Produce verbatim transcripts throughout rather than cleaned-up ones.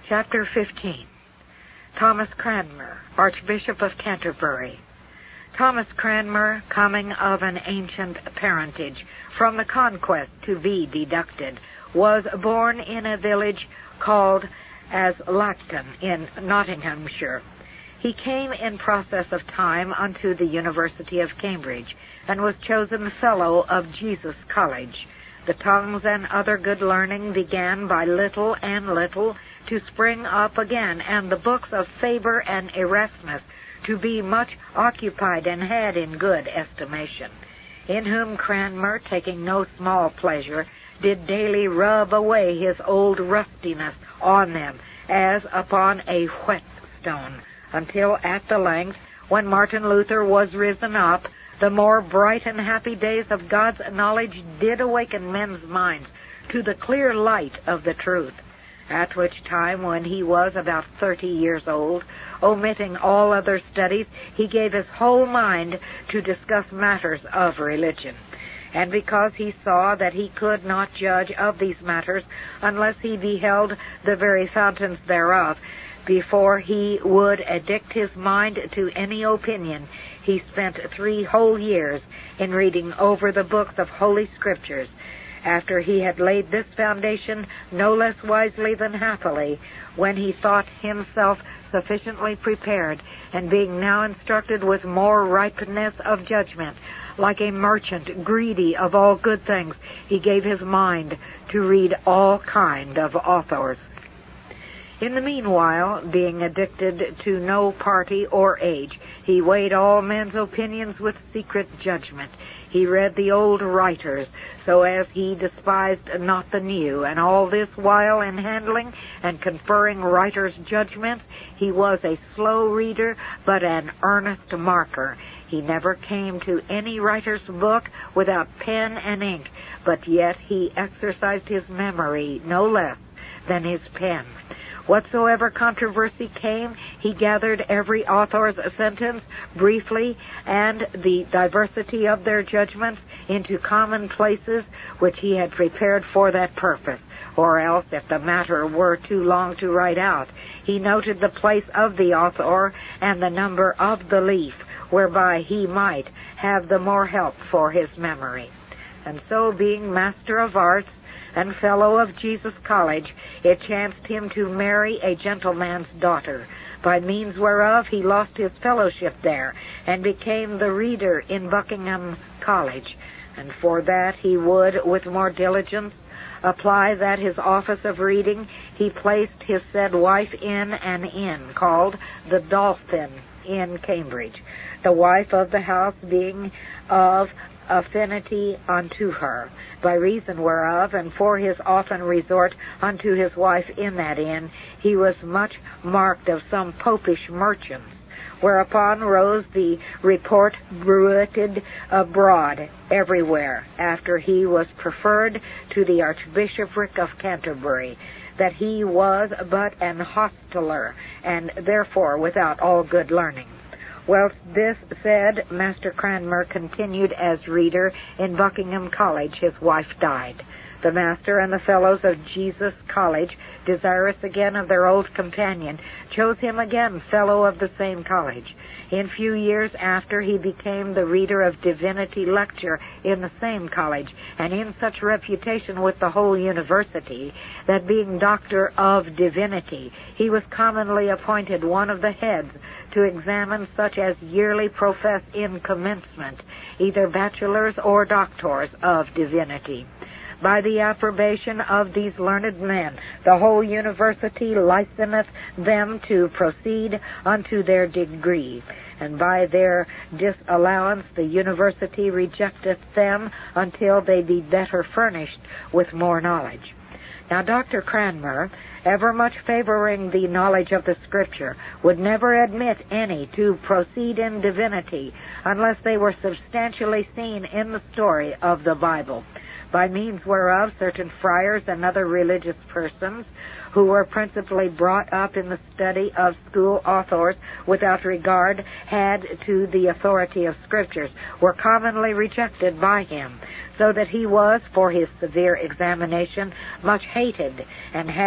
Chapter fifteen. Thomas Cranmer, Archbishop of Canterbury. Thomas Cranmer, coming of an ancient parentage, from the Conquest to be deducted, was born in a village called as Lacton in Nottinghamshire. He came in process of time unto the University of Cambridge, and was chosen Fellow of Jesus College. The tongues and other good learning began by little and little to spring up again, and the books of Faber and Erasmus to be much occupied and had in good estimation, in whom Cranmer, taking no small pleasure, did daily rub away his old rustiness on them, as upon a whetstone, until at the length, when Martin Luther was risen up, the more bright and happy days of God's knowledge did awaken men's minds to the clear light of the truth, at which time, when he was about thirty years old, omitting all other studies, he gave his whole mind to discuss matters of religion. And because he saw that he could not judge of these matters unless he beheld the very fountains thereof, before he would addict his mind to any opinion, he spent three whole years in reading over the books of Holy Scriptures. After he had laid this foundation no less wisely than happily, when he thought himself sufficiently prepared, and being now instructed with more ripeness of judgment, like a merchant greedy of all good things, he gave his mind to read all kind of authors. In the meanwhile, being addicted to no party or age, he weighed all men's opinions with secret judgment. He read the old writers, so as he despised not the new, and all this while in handling and conferring writers' judgments, he was a slow reader, but an earnest marker. He never came to any writer's book without pen and ink, but yet he exercised his memory no less than his pen. Whatsoever controversy came, he gathered every author's sentence briefly, and the diversity of their judgments into common places which he had prepared for that purpose. Or else, if the matter were too long to write out, he noted the place of the author and the number of the leaf, whereby he might have the more help for his memory. And so, being Master of Arts and Fellow of Jesus College, it chanced him to marry a gentleman's daughter, by means whereof he lost his fellowship there, and became the reader in Buckingham College. And for that he would, with more diligence, apply that his office of reading, he placed his said wife in an inn called the Dolphin in Cambridge, the wife of the house being of affinity unto her, by reason whereof, and for his often resort unto his wife in that inn, he was much marked of some popish merchants. Whereupon rose the report bruited abroad everywhere, after he was preferred to the Archbishopric of Canterbury, that he was but an hosteler, and therefore without all good learning. Whilst this said, Master Cranmer continued as reader in Buckingham College, his wife died. The master and the fellows of Jesus College, desirous again of their old companion, chose him again fellow of the same college. In few years after, he became the reader of divinity lecture in the same college, and in such reputation with the whole university, that being doctor of divinity, he was commonly appointed one of the heads to examine such as yearly profess in commencement, either bachelors or doctors of divinity. By the approbation of these learned men, the whole university licenseth them to proceed unto their degree, and by their disallowance the university rejecteth them until they be better furnished with more knowledge. Now Doctor Cranmer, ever much favoring the knowledge of the Scripture, would never admit any to proceed in divinity unless they were substantially seen in the story of the Bible, by means whereof certain friars and other religious persons, who were principally brought up in the study of school authors without regard had to the authority of Scriptures, were commonly rejected by him, so that he was, for his severe examination, much hated, and had in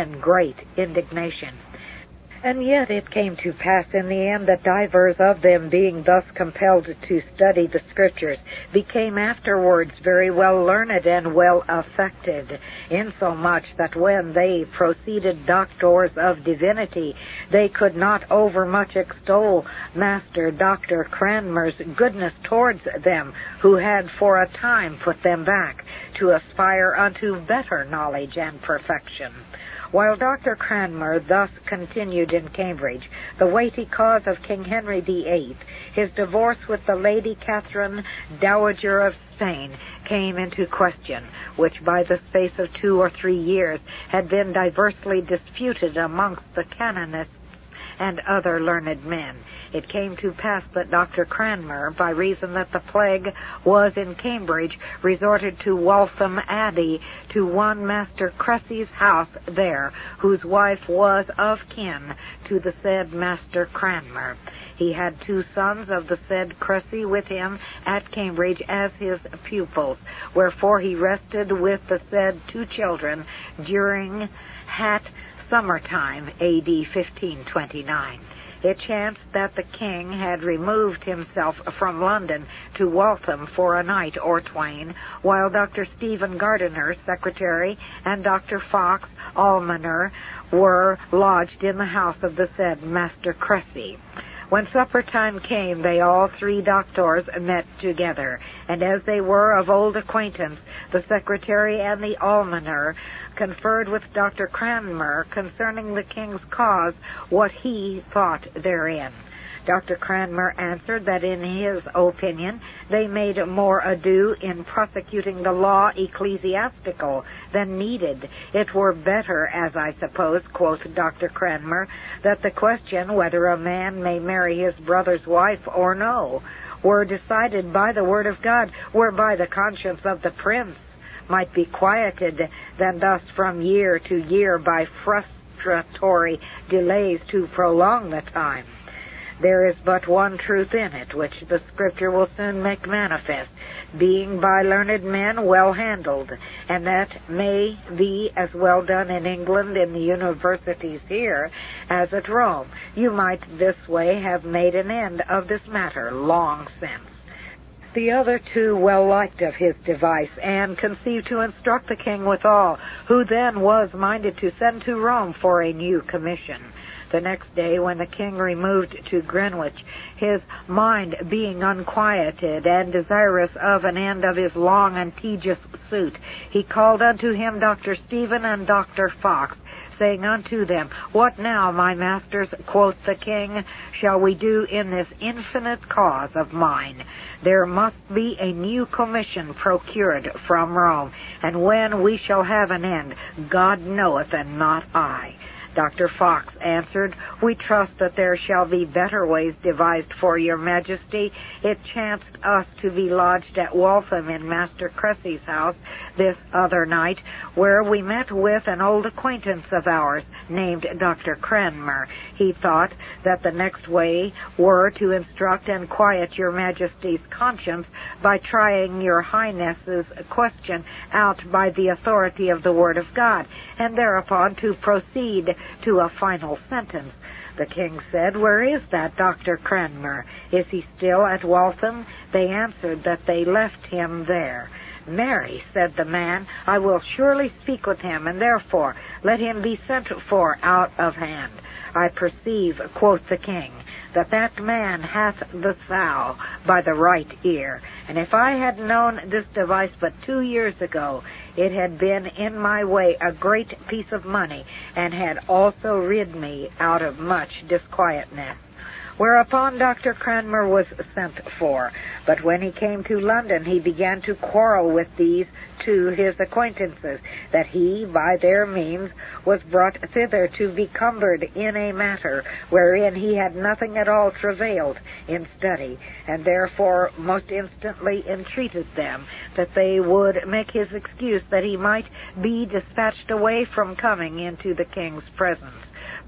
in great indignation. And yet it came to pass in the end that divers of them, being thus compelled to study the Scriptures, became afterwards very well learned and well affected, insomuch that when they proceeded doctors of divinity, they could not overmuch extol Master Doctor Cranmer's goodness towards them, who had for a time put them back, to aspire unto better knowledge and perfection. While Doctor Cranmer thus continued in Cambridge, the weighty cause of King Henry the Eighth, his divorce with the Lady Catherine, Dowager of Spain, came into question, which by the space of two or three years had been diversely disputed amongst the canonists and other learned men. It came to pass that Doctor Cranmer, by reason that the plague was in Cambridge, resorted to Waltham Abbey, to one Master Cressy's house there, whose wife was of kin to the said Master Cranmer. He had two sons of the said Cressy with him at Cambridge as his pupils, wherefore he rested with the said two children during hat summertime, A D fifteen twenty-nine. It chanced that the king had removed himself from London to Waltham for a night or twain, while Doctor Stephen Gardiner, secretary, and Doctor Fox, almoner, were lodged in the house of the said Master Cressy. When supper time came, they all three doctors met together, and as they were of old acquaintance, the secretary and the almoner conferred with Doctor Cranmer concerning the king's cause, what he thought therein. Doctor Cranmer answered that in his opinion they made more ado in prosecuting the law ecclesiastical than needed. It were better, as I suppose, quoth Doctor Cranmer, that the question whether a man may marry his brother's wife or no were decided by the word of God, whereby the conscience of the prince might be quieted, than thus from year to year by frustratory delays to prolong the time. There is but one truth in it, which the Scripture will soon make manifest, being by learned men well handled, and that may be as well done in England in the universities here as at Rome. You might this way have made an end of this matter long since. The other two well liked of his device, and conceived to instruct the king withal, who then was minded to send to Rome for a new commission. The next day, when the king removed to Greenwich, his mind being unquieted and desirous of an end of his long and tedious suit, he called unto him Doctor Stephen and Doctor Fox, saying unto them, What now, my masters, quoth the king, shall we do in this infinite cause of mine? There must be a new commission procured from Rome, and when we shall have an end, God knoweth, and not I. Doctor Fox answered, We trust that there shall be better ways devised for your majesty. It chanced us to be lodged at Waltham in Master Cressy's house this other night, where we met with an old acquaintance of ours, named Doctor Cranmer. He thought that the next way were to instruct and quiet your majesty's conscience by trying your highness's question out by the authority of the word of God, and thereupon to proceed to a final sentence. The king said, Where is that Doctor Cranmer? Is he still at Waltham? They answered that they left him there. Marry, said the man, I will surely speak with him, and therefore let him be sent for out of hand. I perceive, quoth the king, that that man hath the sow by the right ear, and if I had known this device but two years ago, it had been in my way a great piece of money, and had also rid me out of much disquietness. Whereupon Doctor Cranmer was sent for, but when he came to London he began to quarrel with these two his acquaintances, that he, by their means, was brought thither to be cumbered in a matter wherein he had nothing at all travailed in study, and therefore most instantly entreated them that they would make his excuse that he might be dispatched away from coming into the king's presence.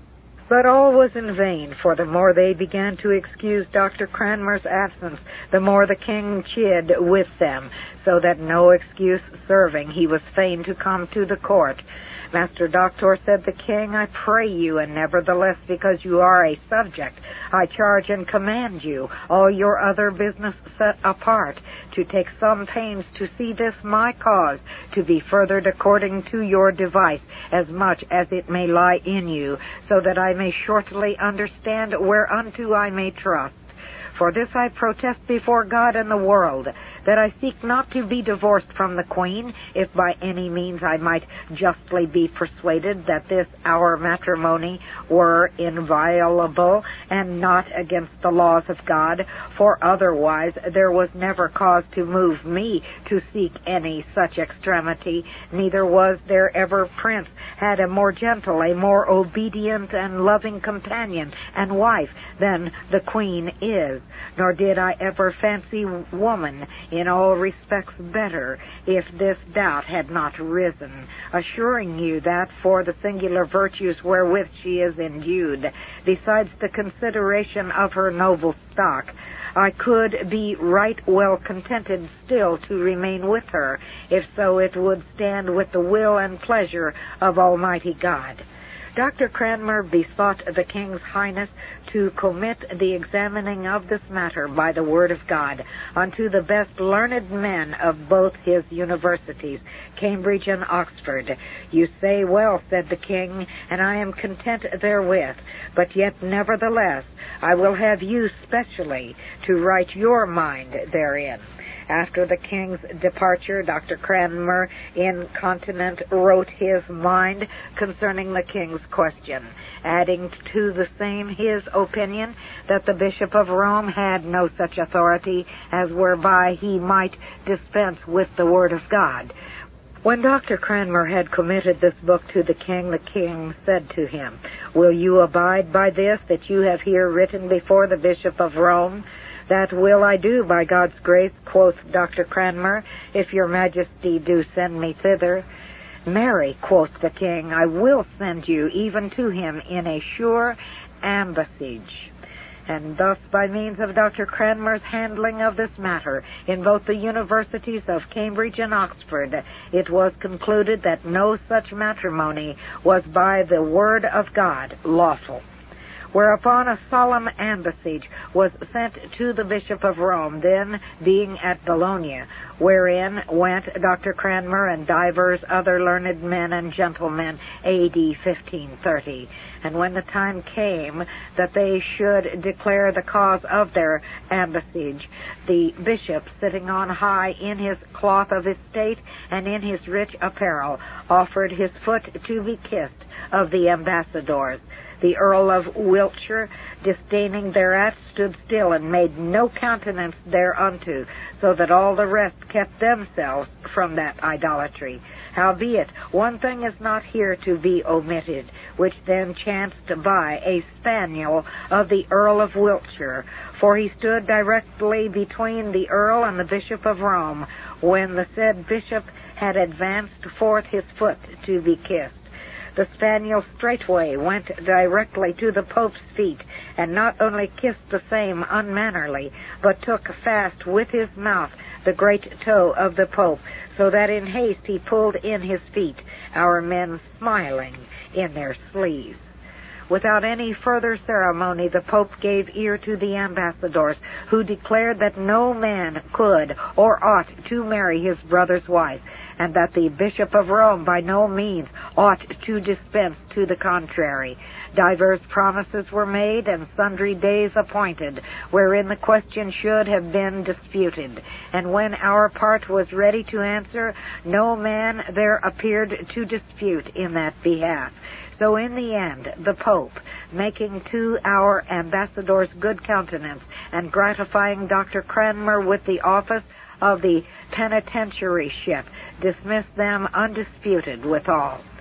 But all was in vain, for the more they began to excuse Doctor Cranmer's absence, the more the king chid with them, so that no excuse serving, he was fain to come to the court. Master Doctor, said the king, I pray you, and nevertheless, because you are a subject, I charge and command you, all your other business set apart, to take some pains to see this my cause to be furthered according to your device, as much as it may lie in you, so that I may shortly understand whereunto I may trust. For this I protest before God and the world, that I seek not to be divorced from the Queen, if by any means I might justly be persuaded that this our matrimony were inviolable and not against the laws of God, for otherwise there was never cause to move me to seek any such extremity, neither was there ever prince had a more gentle, a more obedient and loving companion and wife than the Queen is, nor did I ever fancy woman in all respects better, if this doubt had not risen, assuring you that for the singular virtues wherewith she is endued, besides the consideration of her noble stock, I could be right well contented still to remain with her, if so it would stand with the will and pleasure of Almighty God. Doctor Cranmer besought the King's Highness to commit the examining of this matter by the word of God unto the best learned men of both his universities, Cambridge and Oxford. You say well, said the King, and I am content therewith, but yet nevertheless I will have you specially to write your mind therein. After the King's departure, Doctor Cranmer incontinent wrote his mind concerning the King's question, adding to the same his opinion that the Bishop of Rome had no such authority as whereby he might dispense with the word of God. When Doctor Cranmer had committed this book to the king, the king said to him, Will you abide by this that you have here written before the Bishop of Rome? That will I do, by God's grace, quoth Doctor Cranmer, if your majesty do send me thither. Marry, quoth the king, I will send you even to him in a sure ambassage. And thus, by means of Doctor Cranmer's handling of this matter in both the universities of Cambridge and Oxford, it was concluded that no such matrimony was by the word of God lawful. Whereupon a solemn ambassage was sent to the Bishop of Rome, then being at Bologna, wherein went Doctor Cranmer and divers other learned men and gentlemen, A D fifteen thirty. And when the time came that they should declare the cause of their ambassage, the bishop, sitting on high in his cloth of estate and in his rich apparel, offered his foot to be kissed of the ambassadors. The Earl of Wiltshire, disdaining thereat, stood still and made no countenance thereunto, so that all the rest kept themselves from that idolatry. Howbeit, one thing is not here to be omitted, which then chanced by a spaniel of the Earl of Wiltshire, for he stood directly between the Earl and the Bishop of Rome, when the said bishop had advanced forth his foot to be kissed. The spaniel straightway went directly to the Pope's feet, and not only kissed the same unmannerly, but took fast with his mouth the great toe of the Pope, so that in haste he pulled in his feet, our men smiling in their sleeves. Without any further ceremony, the Pope gave ear to the ambassadors, who declared that no man could or ought to marry his brother's wife, and that the Bishop of Rome by no means ought to dispense to the contrary. Divers promises were made, and sundry days appointed, wherein the question should have been disputed. And when our part was ready to answer, no man there appeared to dispute in that behalf. So in the end, the Pope, making to our ambassadors good countenance, and gratifying Doctor Cranmer with the office of the penitentiaryship, dismissed them undisputed withal.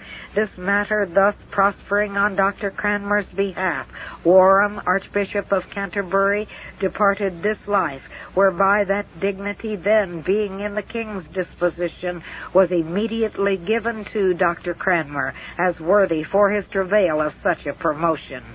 This matter thus prospering on Doctor Cranmer's behalf, Warham, Archbishop of Canterbury, departed this life, whereby that dignity then, being in the King's disposition, was immediately given to Doctor Cranmer, as worthy for his travail of such a promotion.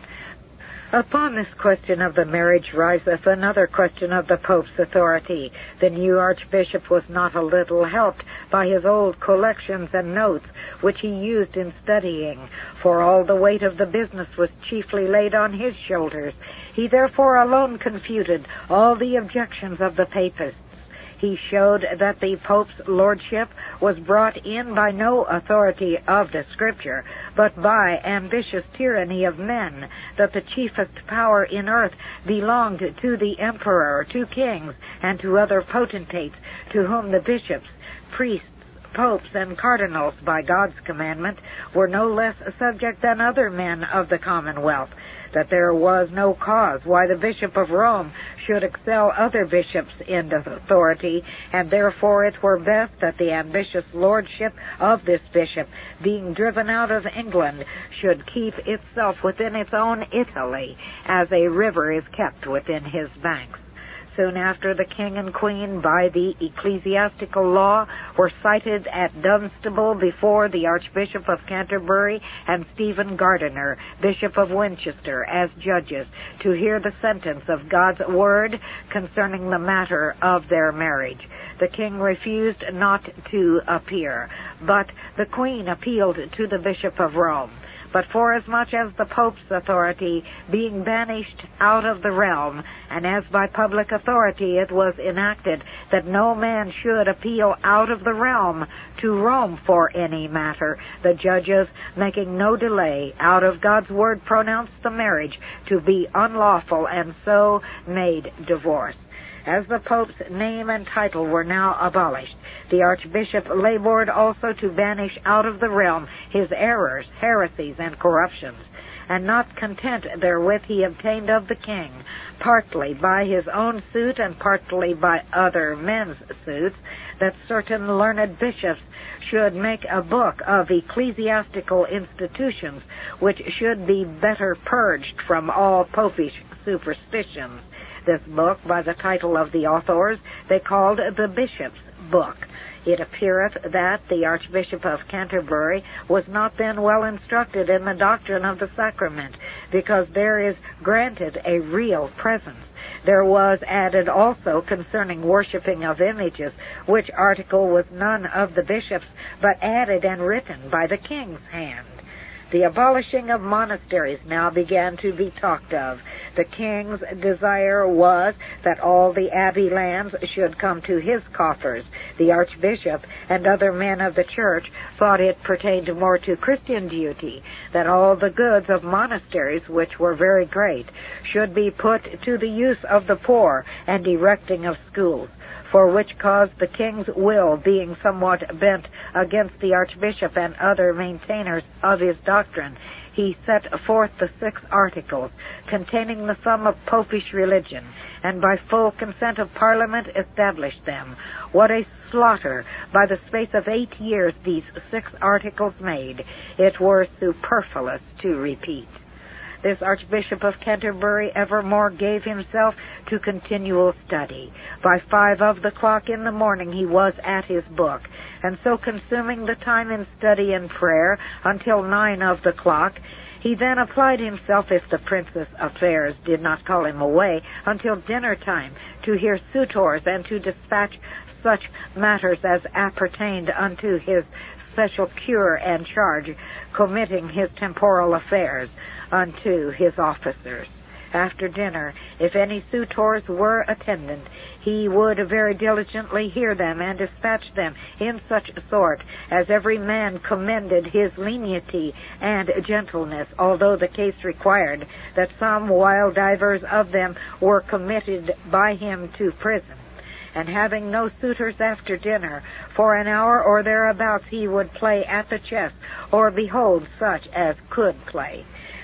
Upon this question of the marriage riseth another question of the Pope's authority. The new Archbishop was not a little helped by his old collections and notes, which he used in studying, for all the weight of the business was chiefly laid on his shoulders. He therefore alone confuted all the objections of the Papists. He showed that the Pope's lordship was brought in by no authority of the Scripture, but by ambitious tyranny of men, that the chiefest power in earth belonged to the emperor, to kings, and to other potentates, to whom the bishops, priests, popes, and cardinals, by God's commandment, were no less subject than other men of the commonwealth, that there was no cause why the Bishop of Rome should excel other bishops in authority, and therefore it were best that the ambitious lordship of this bishop, being driven out of England, should keep itself within its own Italy, as a river is kept within his banks. Soon after, the King and Queen, by the ecclesiastical law, were cited at Dunstable before the Archbishop of Canterbury and Stephen Gardiner, Bishop of Winchester, as judges, to hear the sentence of God's word concerning the matter of their marriage. The King refused not to appear, but the Queen appealed to the Bishop of Rome. But forasmuch as the Pope's authority, being banished out of the realm, and as by public authority it was enacted that no man should appeal out of the realm to Rome for any matter, the judges, making no delay, out of God's word pronounced the marriage to be unlawful, and so made divorce. As the Pope's name and title were now abolished, the Archbishop labored also to banish out of the realm his errors, heresies, and corruptions. And not content therewith, he obtained of the King, partly by his own suit and partly by other men's suits, that certain learned bishops should make a book of ecclesiastical institutions, which should be better purged from all popish superstitions. This book, by the title of the authors, they called the Bishop's Book. It appeareth that the Archbishop of Canterbury was not then well instructed in the doctrine of the sacrament, because there is granted a real presence. There was added also concerning worshipping of images, which article was none of the bishops, but added and written by the King's hand. The abolishing of monasteries now began to be talked of. The King's desire was that all the abbey lands should come to his coffers. The Archbishop and other men of the Church thought it pertained more to Christian duty that all the goods of monasteries, which were very great, should be put to the use of the poor and erecting of schools. For which cause the King's will being somewhat bent against the Archbishop and other maintainers of his doctrine, he set forth the six articles, containing the sum of popish religion, and by full consent of Parliament established them. What a slaughter by the space of eight years these six articles made, it were superfluous to repeat. This Archbishop of Canterbury evermore gave himself to continual study. By five of the clock in the morning he was at his book, and so consuming the time in study and prayer until nine of the clock, he then applied himself, if the Prince's affairs did not call him away, until dinner time, to hear suitors and to dispatch such matters as appertained unto his special cure and charge, committing his temporal affairs unto his officers. After dinner, if any suitors were attendant, he would very diligently hear them and dispatch them in such sort as every man commended his lenity and gentleness, although the case required that some, while divers of them were committed by him to prison. And having no suitors after dinner, for an hour or thereabouts he would play at the chess, or behold such as could play.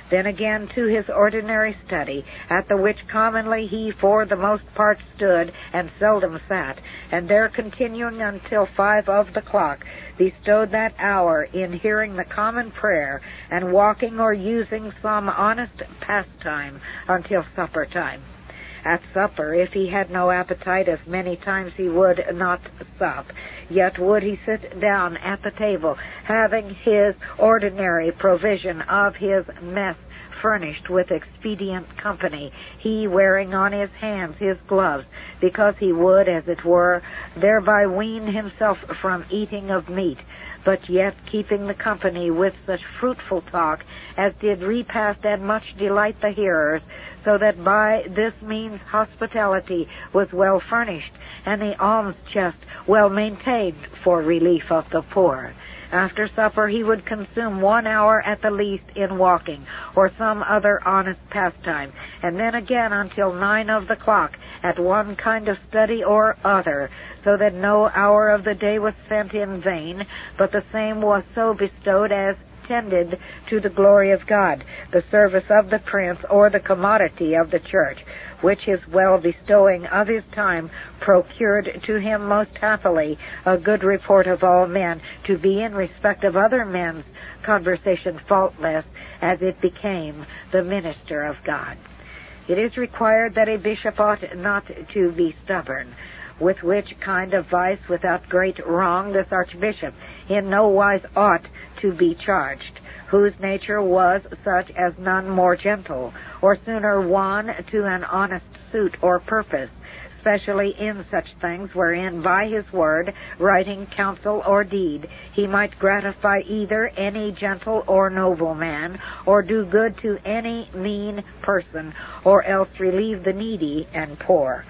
then again to his ordinary study, at the which commonly he for the most part stood, and seldom sat, and there continuing until five of the clock, bestowed that hour in hearing the common prayer, and walking or using some honest pastime until supper time. At supper, if he had no appetite, as many times he would not sup, yet would he sit down at the table, having his ordinary provision of his mess furnished with expedient company, he wearing on his hands his gloves, because he would, as it were, thereby wean himself from eating of meat, but yet keeping the company with such fruitful talk as did repast and much delight the hearers, so that by this means hospitality was well furnished, and the alms chest well maintained for relief of the poor. After supper he would consume one hour at the least in walking, or some other honest pastime, and then again until nine of the clock at one kind of study or other, so that no hour of the day was spent in vain, but the same was so bestowed as tended to the glory of God, the service of the prince, or the commodity of the church, which his well bestowing of his time procured to him most happily a good report of all men, to be in respect of other men's conversation faultless, as it became the minister of God. It is required that a bishop ought not to be stubborn, with which kind of vice without great wrong this archbishop in no wise ought to be charged, whose nature was such as none more gentle, or sooner won to an honest suit or purpose, especially in such things wherein by his word, writing, counsel, or deed, he might gratify either any gentle or noble man, or do good to any mean person, or else relieve the needy and poor.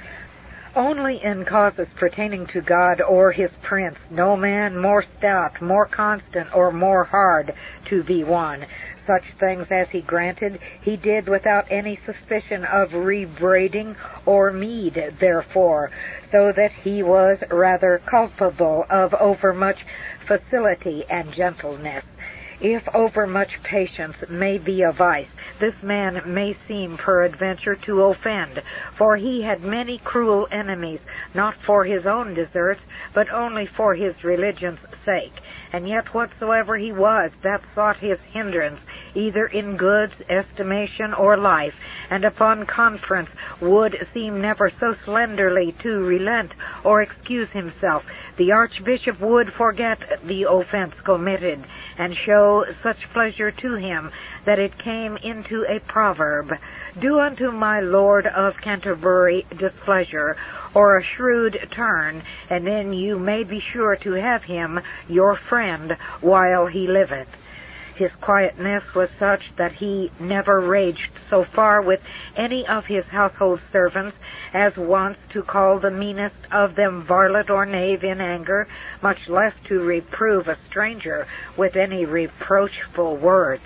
Only in causes pertaining to God or his prince, no man more stout, more constant, or more hard to be won. Such things as he granted, he did without any suspicion of rebraiding or meed therefore, so that he was rather culpable of overmuch facility and gentleness. If overmuch patience may be a vice, this man may seem peradventure to offend, for he had many cruel enemies, not for his own deserts, but only for his religion's sake. And yet whatsoever he was that sought his hindrance, either in goods, estimation, or life, and upon conference would seem never so slenderly to relent or excuse himself, the archbishop would forget the offense committed, and show such pleasure to him that it came into a proverb, "Do unto my Lord of Canterbury displeasure," or a shrewd turn, and then you may be sure to have him your friend while he liveth. His quietness was such that he never raged so far with any of his household servants as once to call the meanest of them varlet or knave in anger, much less to reprove a stranger with any reproachful words.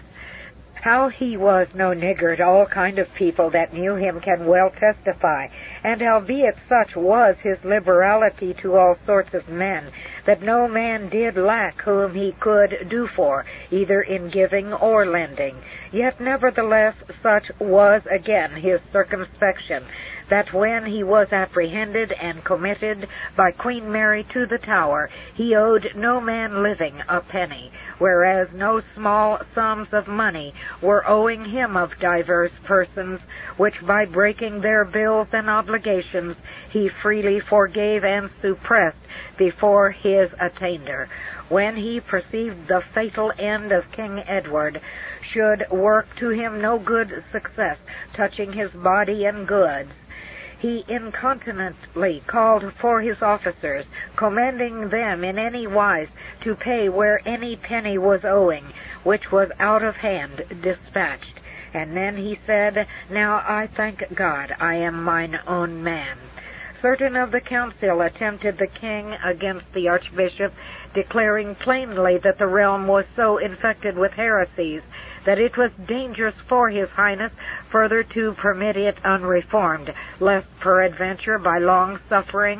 How he was no niggard, all kind of people that knew him can well testify, and albeit such was his liberality to all sorts of men, that no man did lack whom he could do for, either in giving or lending. Yet nevertheless such was again his circumspection, that when he was apprehended and committed by Queen Mary to the Tower, he owed no man living a penny, whereas no small sums of money were owing him of divers persons, which by breaking their bills and obligations he freely forgave and suppressed before his attainder, when he perceived the fatal end of King Edward should work to him no good success touching his body and goods. He incontinently called for his officers, commanding them in any wise to pay where any penny was owing, which was out of hand dispatched. And then he said, "Now I thank God I am mine own man." Certain of the council attempted the king against the archbishop, declaring plainly that the realm was so infected with heresies that it was dangerous for his highness further to permit it unreformed, lest peradventure by long suffering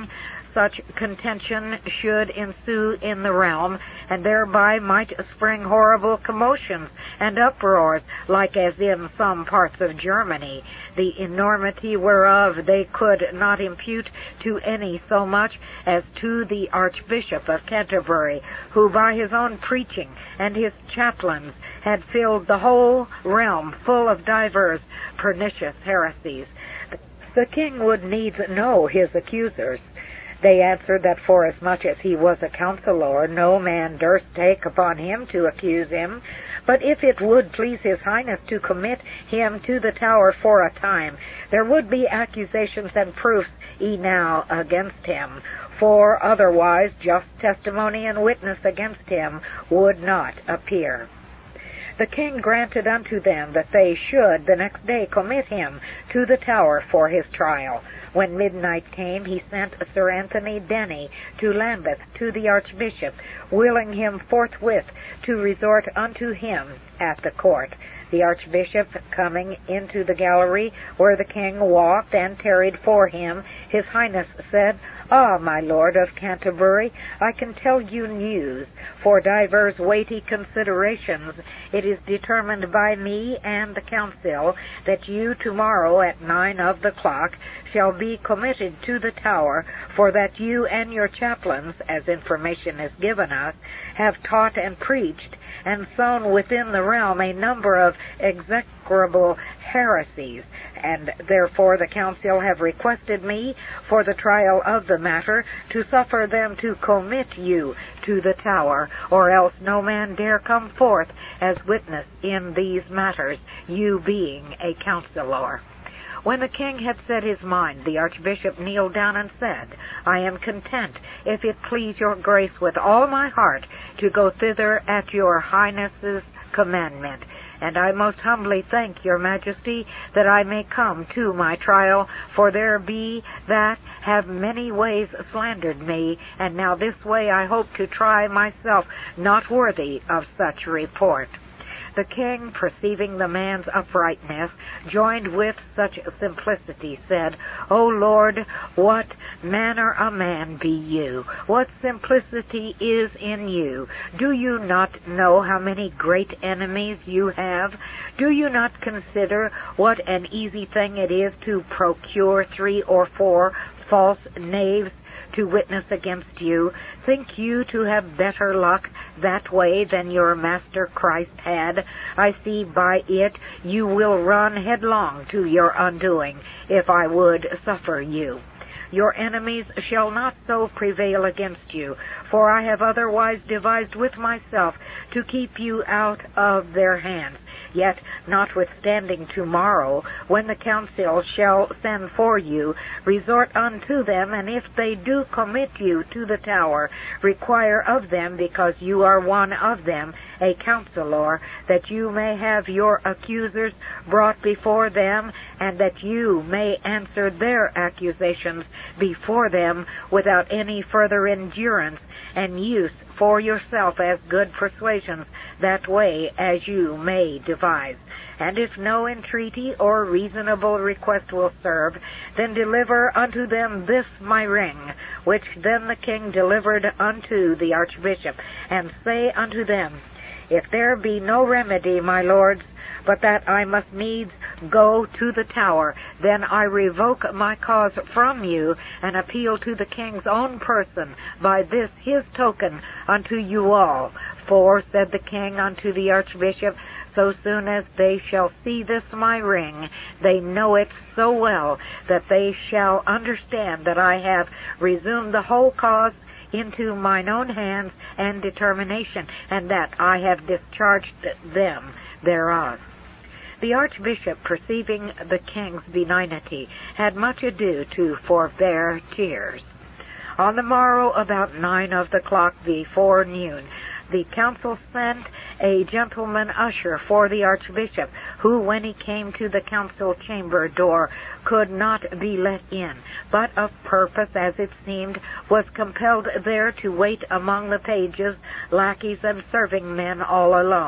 such contention should ensue in the realm, and thereby might spring horrible commotions and uproars, like as in some parts of Germany, the enormity whereof they could not impute to any so much as to the Archbishop of Canterbury, who by his own preaching and his chaplains had filled the whole realm full of divers pernicious heresies. The king would needs know his accusers. They answered that forasmuch as he was a counsellor, no man durst take upon him to accuse him, but if it would please his highness to commit him to the Tower for a time, there would be accusations and proofs enow against him, for otherwise just testimony and witness against him would not appear. The king granted unto them that they should the next day commit him to the Tower for his trial. When midnight came, he sent Sir Anthony Denny to Lambeth to the Archbishop, willing him forthwith to resort unto him at the court. The Archbishop, coming into the gallery where the king walked and tarried for him, his highness said, Ah, my lord of Canterbury, I can tell you news. For divers weighty considerations, it is determined by me and the council that you tomorrow at nine of the clock shall be committed to the Tower, for that you and your chaplains, as information is given us, have taught and preached and sown within the realm a number of execrable heresies, and therefore the council have requested me, for the trial of the matter, to suffer them to commit you to the Tower, or else no man dare come forth as witness in these matters, you being a counsellor. When the king had said his mind, the Archbishop kneeled down and said, I am content, if it please your grace with all my heart, to go thither at your highness's commandment. And I most humbly thank your majesty that I may come to my trial, for there be that have many ways slandered me, and now this way I hope to try myself not worthy of such report. The king, perceiving the man's uprightness, joined with such simplicity, said, O Lord, what manner a man be you? What simplicity is in you? Do you not know how many great enemies you have? Do you not consider what an easy thing it is to procure three or four false knaves to witness against you? Think you to have better luck that way than your Master Christ had? I see by it you will run headlong to your undoing, if I would suffer you. Your enemies shall not so prevail against you, for I have otherwise devised with myself to keep you out of their hands. Yet, notwithstanding tomorrow, when the council shall send for you, resort unto them, and if they do commit you to the Tower, require of them, because you are one of them, a counsellor, that you may have your accusers brought before them, and that you may answer their accusations before them without any further endurance, and use for yourself as good persuasions that way as you may devise. And if no entreaty or reasonable request will serve, then deliver unto them this my ring, which then the king delivered unto the Archbishop, and say unto them, If there be no remedy, my lords, but that I must needs go to the Tower, then I revoke my cause from you, and appeal to the king's own person by this his token unto you all. For, said the king unto the Archbishop, so soon as they shall see this my ring, they know it so well that they shall understand that I have resumed the whole cause into mine own hands and determination, and that I have discharged them thereof. The Archbishop, perceiving the king's benignity, had much ado to forbear tears. On the morrow, about nine of the clock before noon, the council sent a gentleman usher for the Archbishop, who, when he came to the council chamber door, could not be let in, but of purpose, as it seemed, was compelled there to wait among the pages, lackeys, and serving men all alone.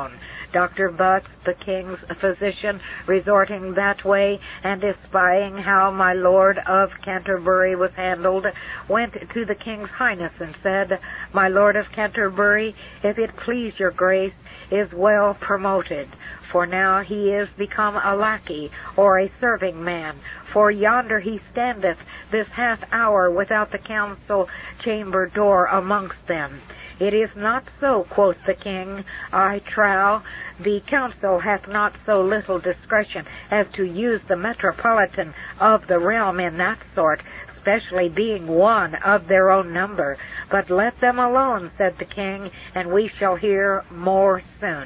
Doctor Butts, the king's physician, resorting that way, and espying how my Lord of Canterbury was handled, went to the king's highness and said, My Lord of Canterbury, if it please your grace, is well promoted, for now he is become a lackey, or a serving man, for yonder he standeth this half hour without the council chamber door amongst them. It is not so, quoth the king. I trow the council hath not so little discretion as to use the metropolitan of the realm in that sort, especially being one of their own number. But let them alone, said the king, and we shall hear more soon.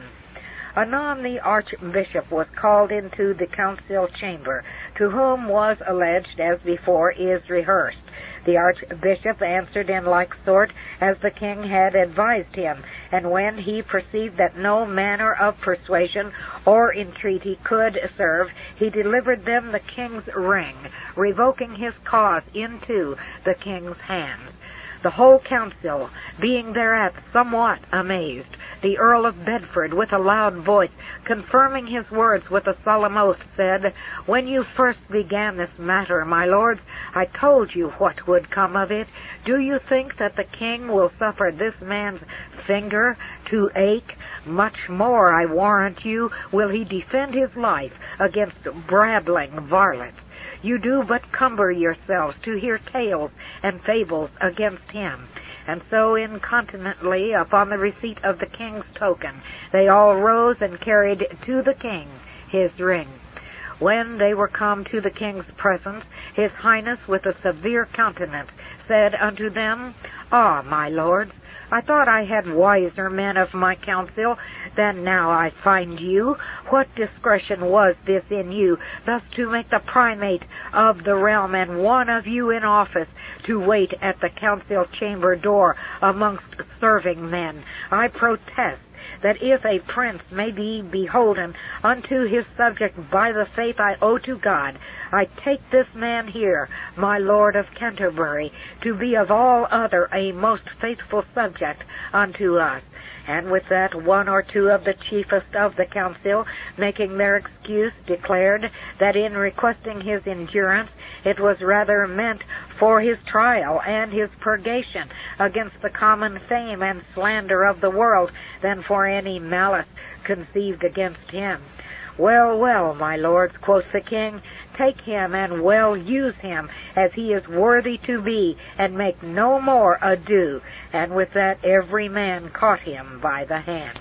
Anon the archbishop was called into the council chamber, to whom was alleged, as before is rehearsed. The archbishop answered in like sort as the king had advised him, and when he perceived that no manner of persuasion or entreaty could serve, he delivered them the king's ring, revoking his cause into the king's hands. The whole council, being thereat somewhat amazed, the Earl of Bedford, with a loud voice, confirming his words with a solemn oath, said, When you first began this matter, my lords, I told you what would come of it. Do you think that the king will suffer this man's finger to ache? Much more, I warrant you, will he defend his life against brabbling varlets. You do but cumber yourselves to hear tales and fables against him. And so incontinently, upon the receipt of the king's token, they all rose and carried to the king his ring. When they were come to the king's presence, his highness, with a severe countenance, said unto them, Ah, my lords, I thought I had wiser men of my council than now I find you. What discretion was this in you, thus to make the primate of the realm, and one of you in office, to wait at the council chamber door amongst serving men? I protest that if a prince may be beholden unto his subject by the faith I owe to God, I take this man here, my Lord of Canterbury, to be of all other a most faithful subject unto us. And with that, one or two of the chiefest of the council, making their excuse, declared that in requesting his endurance, it was rather meant for his trial and his purgation against the common fame and slander of the world than for any malice conceived against him. Well, well, my lords, quoth the king, take him and well use him as he is worthy to be, and make no more ado. And with that every man caught him by the hand.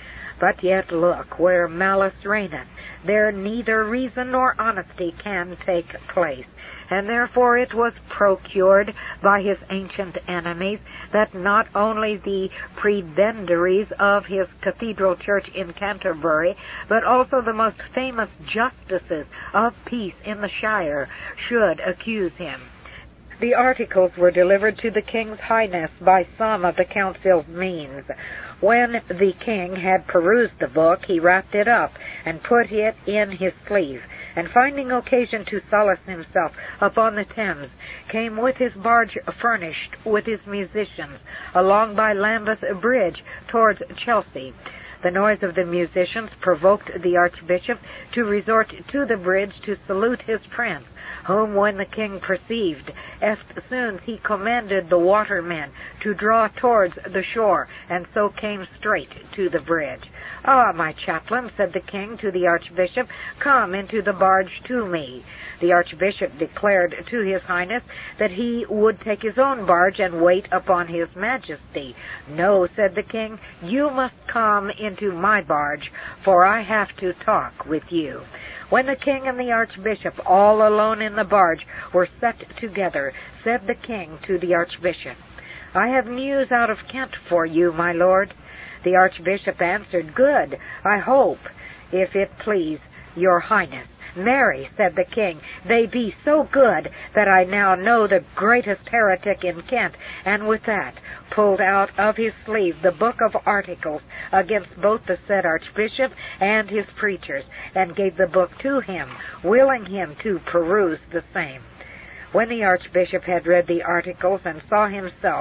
But yet look, where malice reigneth, there neither reason nor honesty can take place. And therefore it was procured by his ancient enemies that not only the prebendaries of his cathedral church in Canterbury, but also the most famous justices of peace in the shire should accuse him. The articles were delivered to the king's highness by some of the council's means. When the king had perused the book, he wrapped it up and put it in his sleeve, and finding occasion to solace himself upon the Thames, came with his barge furnished with his musicians along by Lambeth Bridge towards Chelsea. The noise of the musicians provoked the archbishop to resort to the bridge to salute his prince, whom when the king perceived, eftsoons he commanded the watermen to draw towards the shore, and so came straight to the bridge. Ah, my chaplain, said the king to the archbishop, come into the barge to me. The archbishop declared to his highness that he would take his own barge and wait upon his majesty. No, said the king, you must come into my barge, for I have to talk with you. When the king and the archbishop, all alone in the barge, were set together, said the king to the archbishop, I have news out of Kent for you, my lord. The archbishop answered, Good, I hope, if it please your highness. Marry, said the king, they be so good that I now know the greatest heretic in Kent, and with that pulled out of his sleeve the book of articles against both the said archbishop and his preachers, and gave the book to him, willing him to peruse the same. When the archbishop had read the articles and saw himself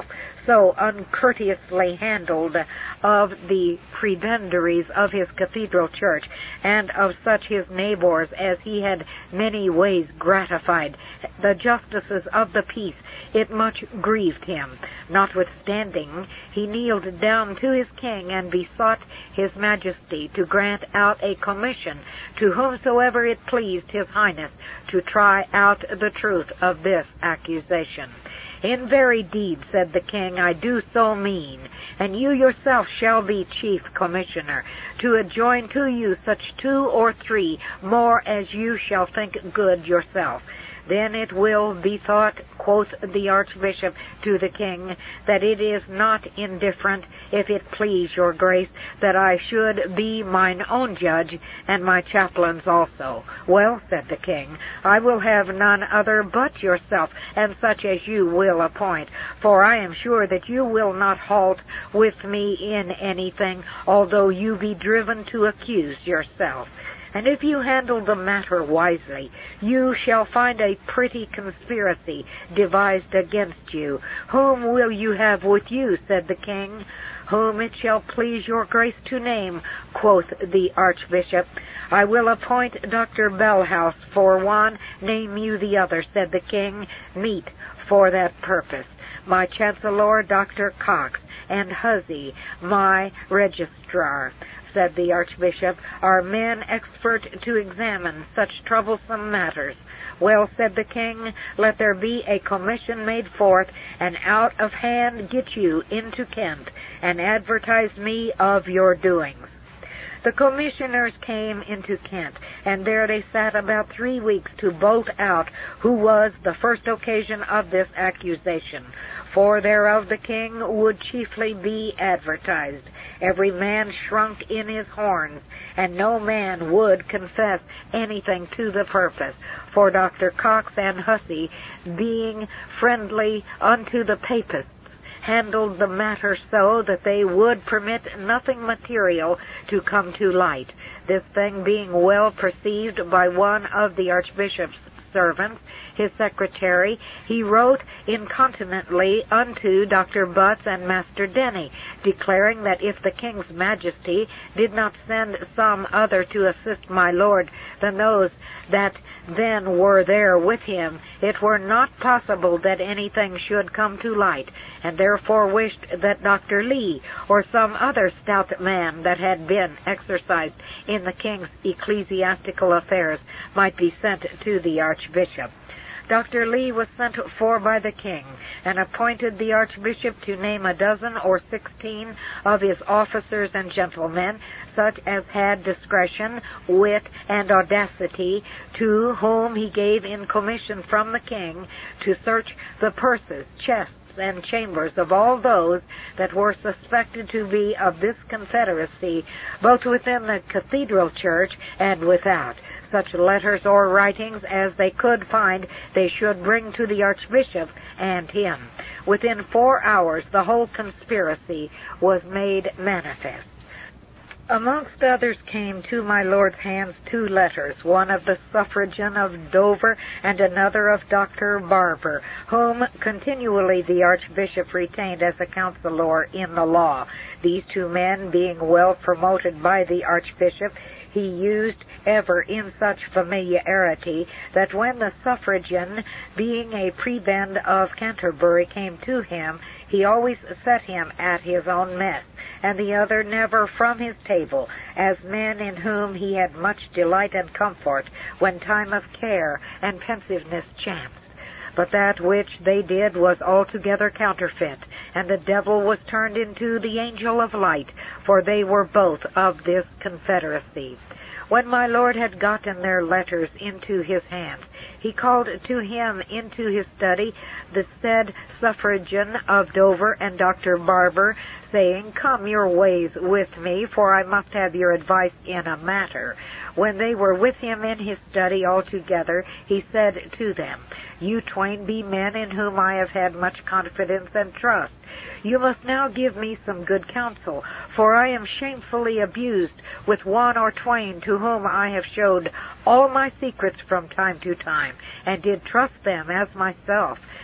so uncourteously handled of the prebendaries of his cathedral church, and of such his neighbors as he had many ways gratified, the justices of the peace, it much grieved him. Notwithstanding, he kneeled down to his king, and besought his majesty to grant out a commission to whomsoever it pleased his highness to try out the truth of this accusation. In very deed, said the king, I do so mean, and you yourself shall be chief commissioner, to adjoin to you such two or three more as you shall think good yourself. Then it will be thought, quoth the archbishop to the king, that it is not indifferent, if it please your grace, that I should be mine own judge, and my chaplains also. Well, said the king, I will have none other but yourself, and such as you will appoint, for I am sure that you will not halt with me in anything, although you be driven to accuse yourself. And if you handle the matter wisely, you shall find a pretty conspiracy devised against you. Whom will you have with you, said the king. Whom it shall please your grace to name, quoth the archbishop. I will appoint Doctor Bellhouse for one, name you the other, said the king. Meet for that purpose my chancellor, Doctor Cox, and Hussey, my registrar, said the archbishop, are men expert to examine such troublesome matters. Well, said the king, let there be a commission made forth, and out of hand get you into Kent, and advertise me of your doings. The commissioners came into Kent, and there they sat about three weeks to bolt out who was the first occasion of this accusation. For thereof the king would chiefly be advertised. Every man shrunk in his horns, and no man would confess anything to the purpose. For Doctor Cox and Hussey, being friendly unto the papists, handled the matter so that they would permit nothing material to come to light. This thing being well perceived by one of the archbishop's servants, his secretary, he wrote incontinently unto Doctor Butts and Master Denny, declaring that if the king's majesty did not send some other to assist my lord than those that then were there with him, it were not possible that anything should come to light, and therefore wished that Doctor Lee, or some other stout man that had been exercised in the king's ecclesiastical affairs, might be sent to the archbishop. Doctor Lee was sent for by the king, and appointed the archbishop to name a dozen or sixteen of his officers and gentlemen, such as had discretion, wit, and audacity, to whom he gave in commission from the king to search the purses, chests, and chambers of all those that were suspected to be of this confederacy, both within the cathedral church and without. Such letters or writings as they could find they should bring to the archbishop and him. Within four hours the whole conspiracy was made manifest. Amongst others came to my lord's hands two letters, one of the suffragan of Dover and another of Doctor Barber, whom continually the archbishop retained as a counselor in the law. These two men being well promoted by the archbishop, he used ever in such familiarity that when the suffragan, being a prebend of Canterbury, came to him, he always set him at his own mess, and the other never from his table, as men in whom he had much delight and comfort when time of care and pensiveness chanced. But that which they did was altogether counterfeit, and the devil was turned into the angel of light, for they were both of this confederacy. When my lord had gotten their letters into his hands, he called to him into his study the said suffragan of Dover and Doctor Barber, saying, Come your ways with me, for I must have your advice in a matter. When they were with him in his study altogether, he said to them, You twain be men in whom I have had much confidence and trust. You must now give me some good counsel, for I am shamefully abused with one or twain to whom I have showed all my secrets from time to time, and did trust them as myself.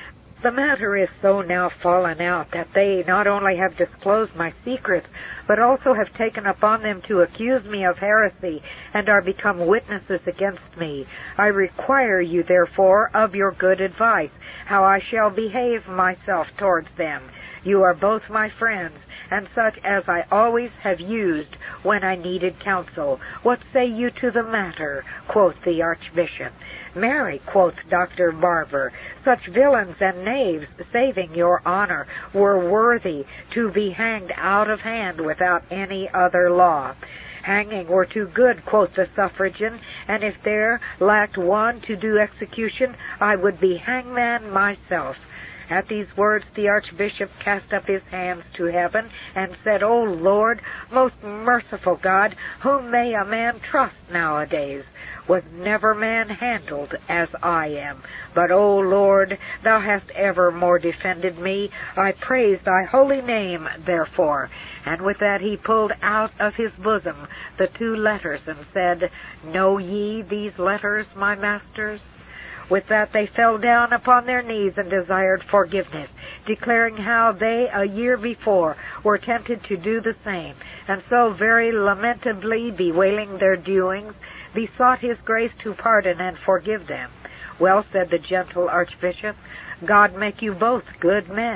The matter is so now fallen out that they not only have disclosed my secrets, but also have taken upon them to accuse me of heresy, and are become witnesses against me. I require you, therefore, of your good advice, how I shall behave myself towards them. You are both my friends, and such as I always have used when I needed counsel. What say you to the matter? Quoth the Archbishop. Marry, quoth Doctor Barber, such villains and knaves, saving your honor, were worthy to be hanged out of hand without any other law. Hanging were too good, quoth the suffragan, and if there lacked one to do execution, I would be hangman myself. At these words the Archbishop cast up his hands to heaven and said, O Lord, most merciful God, whom may a man trust nowadays? Was never man handled as I am. But, O Lord, thou hast evermore defended me. I praise thy holy name, therefore. And with that he pulled out of his bosom the two letters and said, Know ye these letters, my masters? With that they fell down upon their knees and desired forgiveness, declaring how they a year before were tempted to do the same, and so very lamentably bewailing their doings, besought his grace to pardon and forgive them. Well, said the gentle Archbishop, God make you both good men.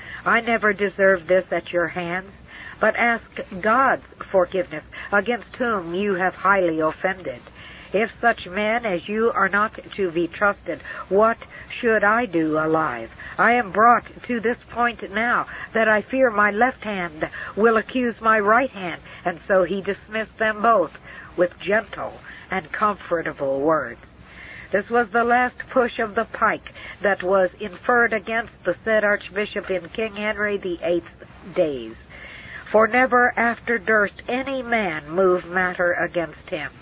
I never deserved this at your hands, but ask God's forgiveness, against whom you have highly offended. If such men as you are not to be trusted, what should I do alive? I am brought to this point now that I fear my left hand will accuse my right hand. And so he dismissed them both with gentle and comfortable words. This was the last push of the pike that was inferred against the said Archbishop in King Henry the Eighth's days. For never after durst any man move matter against him.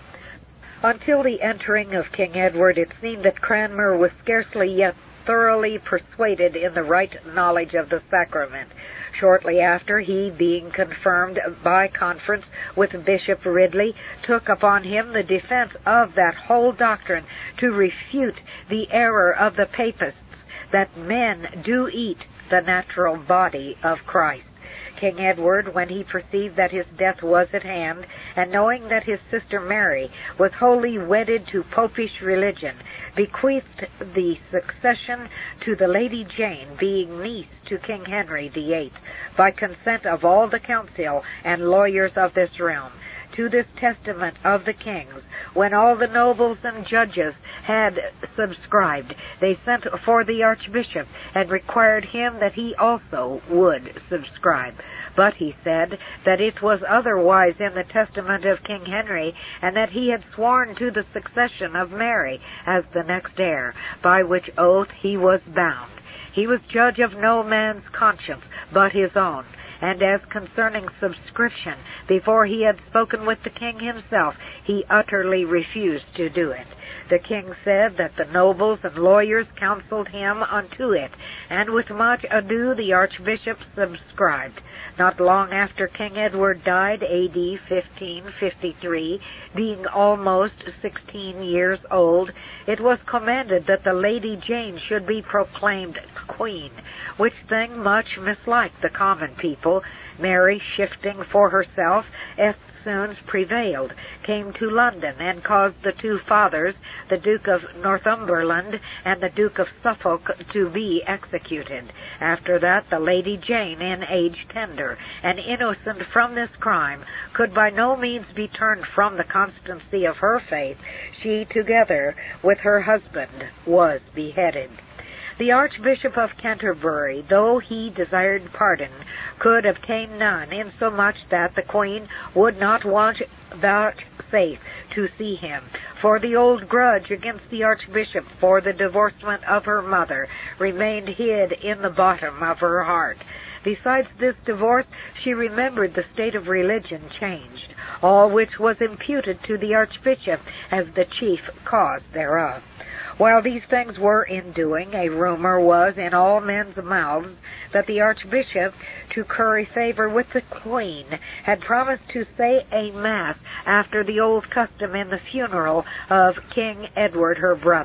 Until the entering of King Edward, it seemed that Cranmer was scarcely yet thoroughly persuaded in the right knowledge of the sacrament. Shortly after, he, being confirmed by conference with Bishop Ridley, took upon him the defense of that whole doctrine to refute the error of the papists that men do eat the natural body of Christ. King Edward, when he perceived that his death was at hand, and knowing that his sister Mary was wholly wedded to popish religion, bequeathed the succession to the Lady Jane, being niece to King Henry the Eighth, by consent of all the council and lawyers of this realm. To this testament of the king's, when all the nobles and judges had subscribed, they sent for the Archbishop and required him that he also would subscribe. But he said that it was otherwise in the testament of King Henry, and that he had sworn to the succession of Mary as the next heir, by which oath he was bound. He was judge of no man's conscience but his own. And as concerning subscription, before he had spoken with the king himself, he utterly refused to do it. The king said that the nobles and lawyers counseled him unto it, and with much ado the archbishop subscribed. Not long after King Edward died, A D fifteen fifty-three, being almost sixteen years old, it was commanded that the Lady Jane should be proclaimed queen, which thing much misliked the common people. Mary, shifting for herself, eftsoons prevailed, came to London, and caused the two fathers, the Duke of Northumberland and the Duke of Suffolk, to be executed. After that, the Lady Jane, in age tender, and innocent from this crime, could by no means be turned from the constancy of her faith. She, together with her husband, was beheaded. The Archbishop of Canterbury, though he desired pardon, could obtain none, insomuch that the Queen would not want vouchsafe to see him, for the old grudge against the Archbishop for the divorcement of her mother remained hid in the bottom of her heart. Besides this divorce, she remembered the state of religion changed, all which was imputed to the Archbishop as the chief cause thereof. While these things were in doing, a rumor was in all men's mouths that the Archbishop, to curry favor with the Queen, had promised to say a Mass after the old custom in the funeral of King Edward, her brother.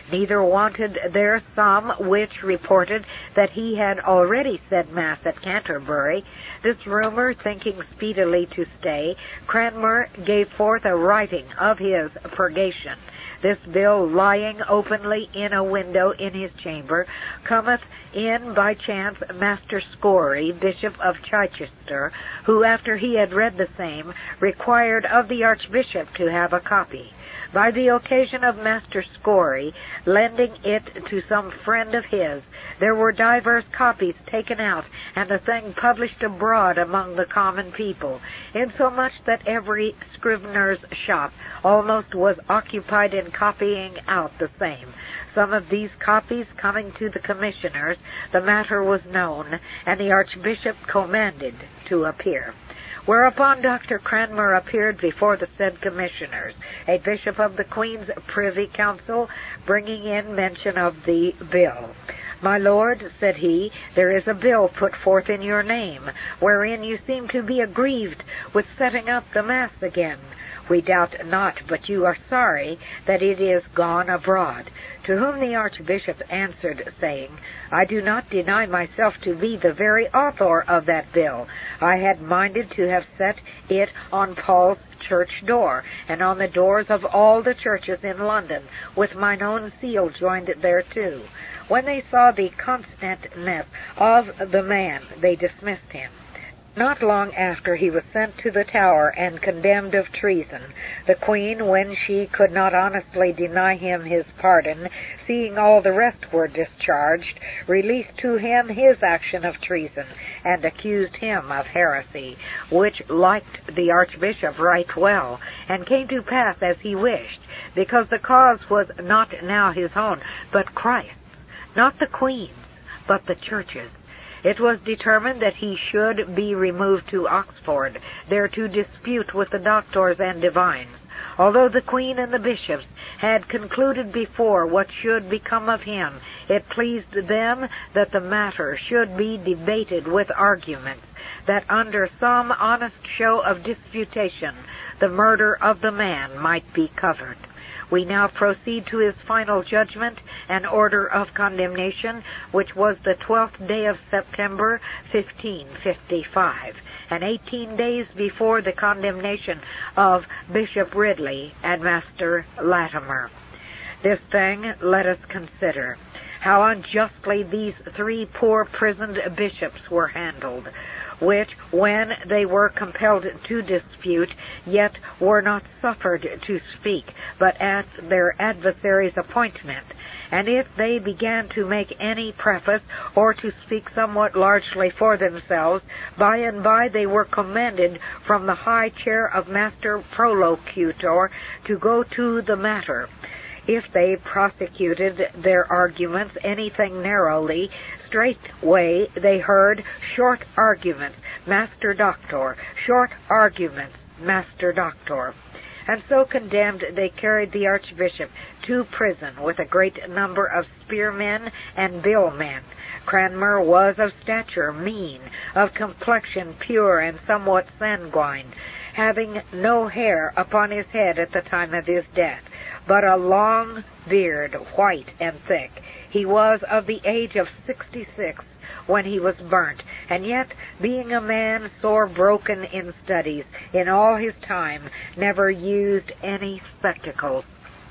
neither wanted there some which reported that he had already said Mass at Canterbury. This rumor thinking speedily to stay, Cranmer gave forth a writing of his purgation. This bill, lying openly in a window in his chamber, cometh in by chance Master Scory, Bishop of Chichester, who, after he had read the same, required of the Archbishop to have a copy. By the occasion of Master Scory lending it to some friend of his, there were divers copies taken out, and the thing published abroad among the common people, insomuch that every scrivener's shop almost was occupied in copying out the same. Some of these copies coming to the commissioners, the matter was known, and the Archbishop commanded to appear. Whereupon Doctor Cranmer appeared before the said commissioners, a bishop of the Queen's Privy Council, bringing in mention of the bill. "My lord," said he, "there is a bill put forth in your name, wherein you seem to be aggrieved with setting up the Mass again. We doubt not but you are sorry that it is gone abroad." To whom the Archbishop answered, saying, "I do not deny myself to be the very author of that bill. I had minded to have set it on Paul's church door, and on the doors of all the churches in London, with mine own seal joined thereto. When they saw the constantness of the man, they dismissed him. Not long after he was sent to the Tower and condemned of treason. The Queen, when she could not honestly deny him his pardon, seeing all the rest were discharged, released to him his action of treason, and accused him of heresy, which liked the Archbishop right well, and came to pass as he wished, because the cause was not now his own, but Christ's, not the Queen's, but the Church's. It was determined that he should be removed to Oxford, there to dispute with the doctors and divines. Although the Queen and the bishops had concluded before what should become of him, it pleased them that the matter should be debated with arguments, that under some honest show of disputation the murder of the man might be covered. We now proceed to his final judgment and order of condemnation, which was the twelfth day of September, fifteen fifty-five, and eighteen days before the condemnation of Bishop Ridley and Master Latimer. This thing let us consider, how unjustly these three poor prisoned bishops were handled, which, when they were compelled to dispute, yet were not suffered to speak, but at their adversaries' appointment. And if they began to make any preface, or to speak somewhat largely for themselves, by and by they were commanded from the high chair of Master Prolocutor to go to the matter. If they prosecuted their arguments anything narrowly, straightway they heard short arguments, Master Doctor, short arguments, Master Doctor. And so condemned, they carried the Archbishop to prison with a great number of spearmen and billmen. Cranmer was of stature mean, of complexion pure and somewhat sanguine, having no hair upon his head at the time of his death, but a long beard, white and thick. He was of the age of sixty-six when he was burnt, and yet, being a man sore broken in studies, in all his time never used any spectacles.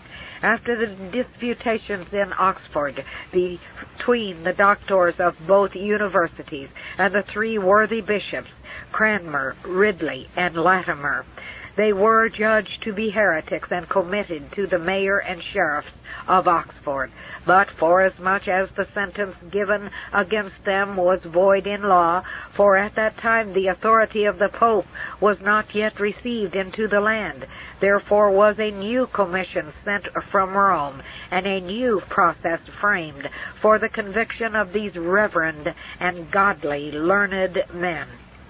After the disputations in Oxford between the doctors of both universities and the three worthy bishops, Cranmer, Ridley, and Latimer, they were judged to be heretics and committed to the mayor and sheriffs of Oxford. But forasmuch as the sentence given against them was void in law, for at that time the authority of the Pope was not yet received into the land, therefore was a new commission sent from Rome, and a new process framed for the conviction of these reverend and godly learned men.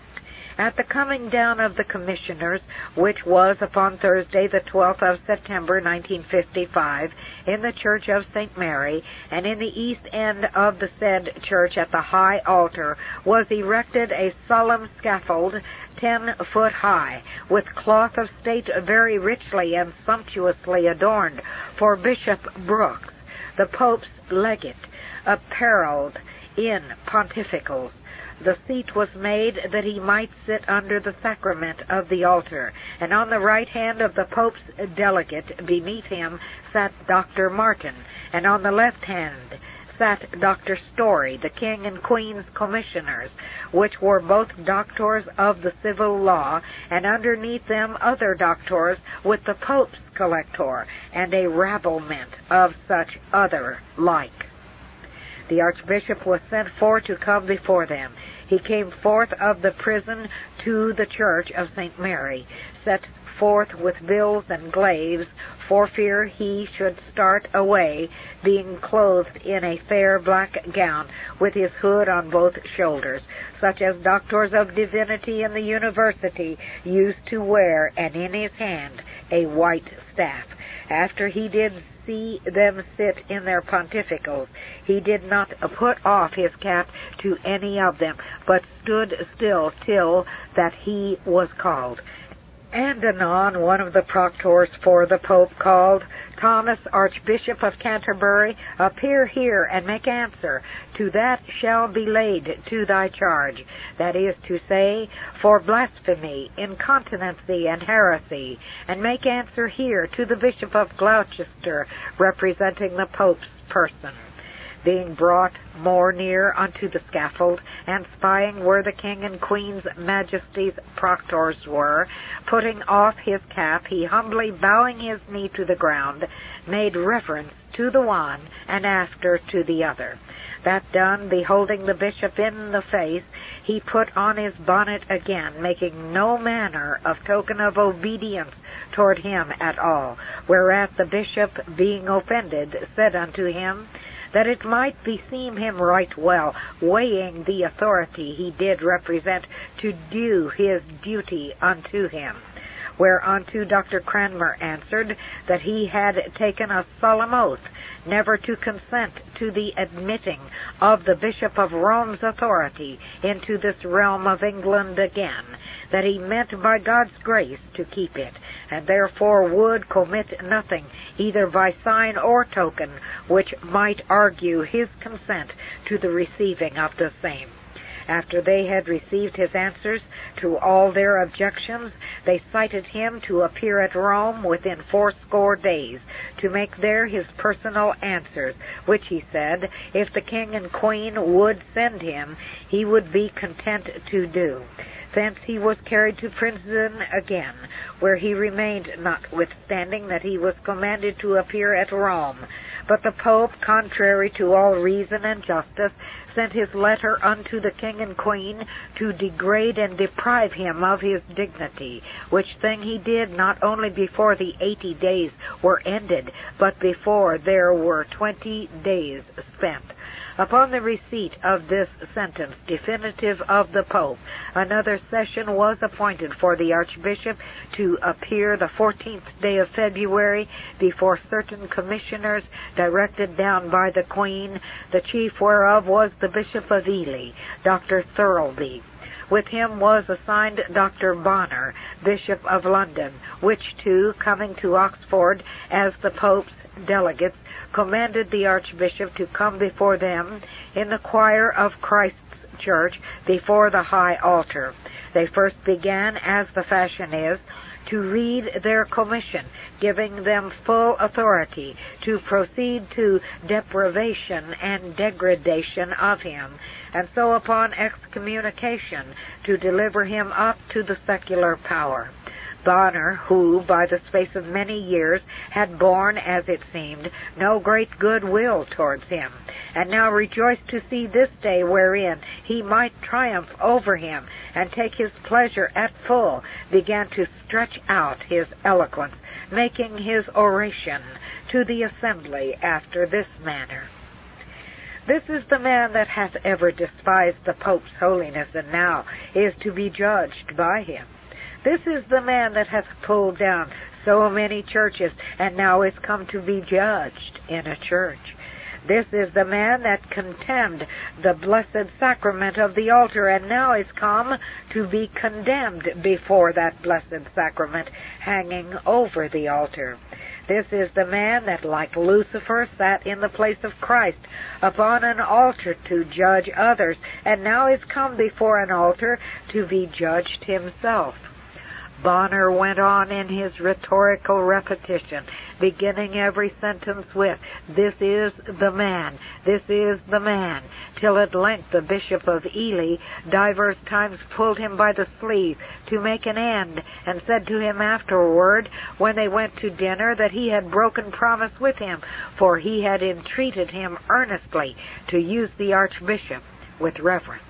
At the coming down of the commissioners, which was upon Thursday the twelfth of September nineteen fifty-five, in the church of Saint Mary, and in the east end of the said church at the high altar, was erected a solemn scaffold ten foot high, with cloth of state very richly and sumptuously adorned, for Bishop Brooks. the Pope's legate, apparelled in pontificals. The seat was made that he might sit under the sacrament of the altar, and on the right hand of the Pope's delegate beneath him sat Doctor Martin, and on the left hand sat Doctor Story, the King and Queen's commissioners, which were both doctors of the civil law, and underneath them other doctors with the Pope's collector, and a rabblement of such other like. The Archbishop was sent for to come before them. He came forth of the prison to the church of Saint Mary, set forth with bills and glaives, for fear he should start away, being clothed in a fair black gown, with his hood on both shoulders, such as doctors of divinity in the university used to wear, and in his hand a white staff. After he did see them sit in their pontificals, he did not put off his cap to any of them, but stood still till that he was called. And anon one of the proctors for the Pope called, Thomas, Archbishop of Canterbury, appear here and make answer to that shall be laid to thy charge, that is to say, for blasphemy, incontinency, and heresy, and make answer here to the Bishop of Gloucester, representing the Pope's person. Being brought more near unto the scaffold, and spying where the King and Queen's Majesty's proctors were, putting off his cap, he humbly bowing his knee to the ground, made reverence to the one, and after to the other. That done, beholding the bishop in the face, he put on his bonnet again, making no manner of token of obedience toward him at all, whereat the bishop, being offended, said unto him, that it might beseem him right well, weighing the authority he did represent, to do his duty unto him. Whereunto Doctor Cranmer answered that he had taken a solemn oath never to consent to the admitting of the Bishop of Rome's authority into this realm of England again, that he meant by God's grace to keep it, and therefore would commit nothing, either by sign or token, which might argue his consent to the receiving of the same. After they had received his answers to all their objections, they cited him to appear at Rome within fourscore days, to make there his personal answers, which he said, if the King and Queen would send him, he would be content to do. Thence he was carried to prison again, where he remained, notwithstanding that he was commanded to appear at Rome. But the Pope, contrary to all reason and justice, sent his letter unto the King and Queen to degrade and deprive him of his dignity, which thing he did not only before the eighty days were ended, but before there were twenty days spent. Upon the receipt of this sentence definitive of the Pope, another session was appointed for the Archbishop to appear the fourteenth day of February before certain commissioners directed down by the Queen, the chief whereof was the Bishop of Ely, Doctor Thirlby. With him was assigned Doctor Bonner, Bishop of London, which two, coming to Oxford as the Pope's delegates, commanded the Archbishop to come before them in the choir of Christ's Church before the high altar. They first began, as the fashion is, to read their commission, giving them full authority to proceed to deprivation and degradation of him, and so upon excommunication to deliver him up to the secular power. Bonner, who, by the space of many years, had borne, as it seemed, no great good will towards him, and now rejoiced to see this day wherein he might triumph over him and take his pleasure at full, began to stretch out his eloquence, making his oration to the assembly after this manner. This is the man that hath ever despised the Pope's holiness, and now is to be judged by him. This is the man that hath pulled down so many churches, and now is come to be judged in a church. This is the man that contemned the blessed sacrament of the altar, and now is come to be condemned before that blessed sacrament hanging over the altar. This is the man that, like Lucifer, sat in the place of Christ upon an altar to judge others, and now is come before an altar to be judged himself. Bonner went on in his rhetorical repetition, beginning every sentence with, "This is the man, this is the man," till at length the Bishop of Ely divers times pulled him by the sleeve to make an end, and said to him afterward, when they went to dinner, that he had broken promise with him, for he had entreated him earnestly to use the Archbishop with reverence.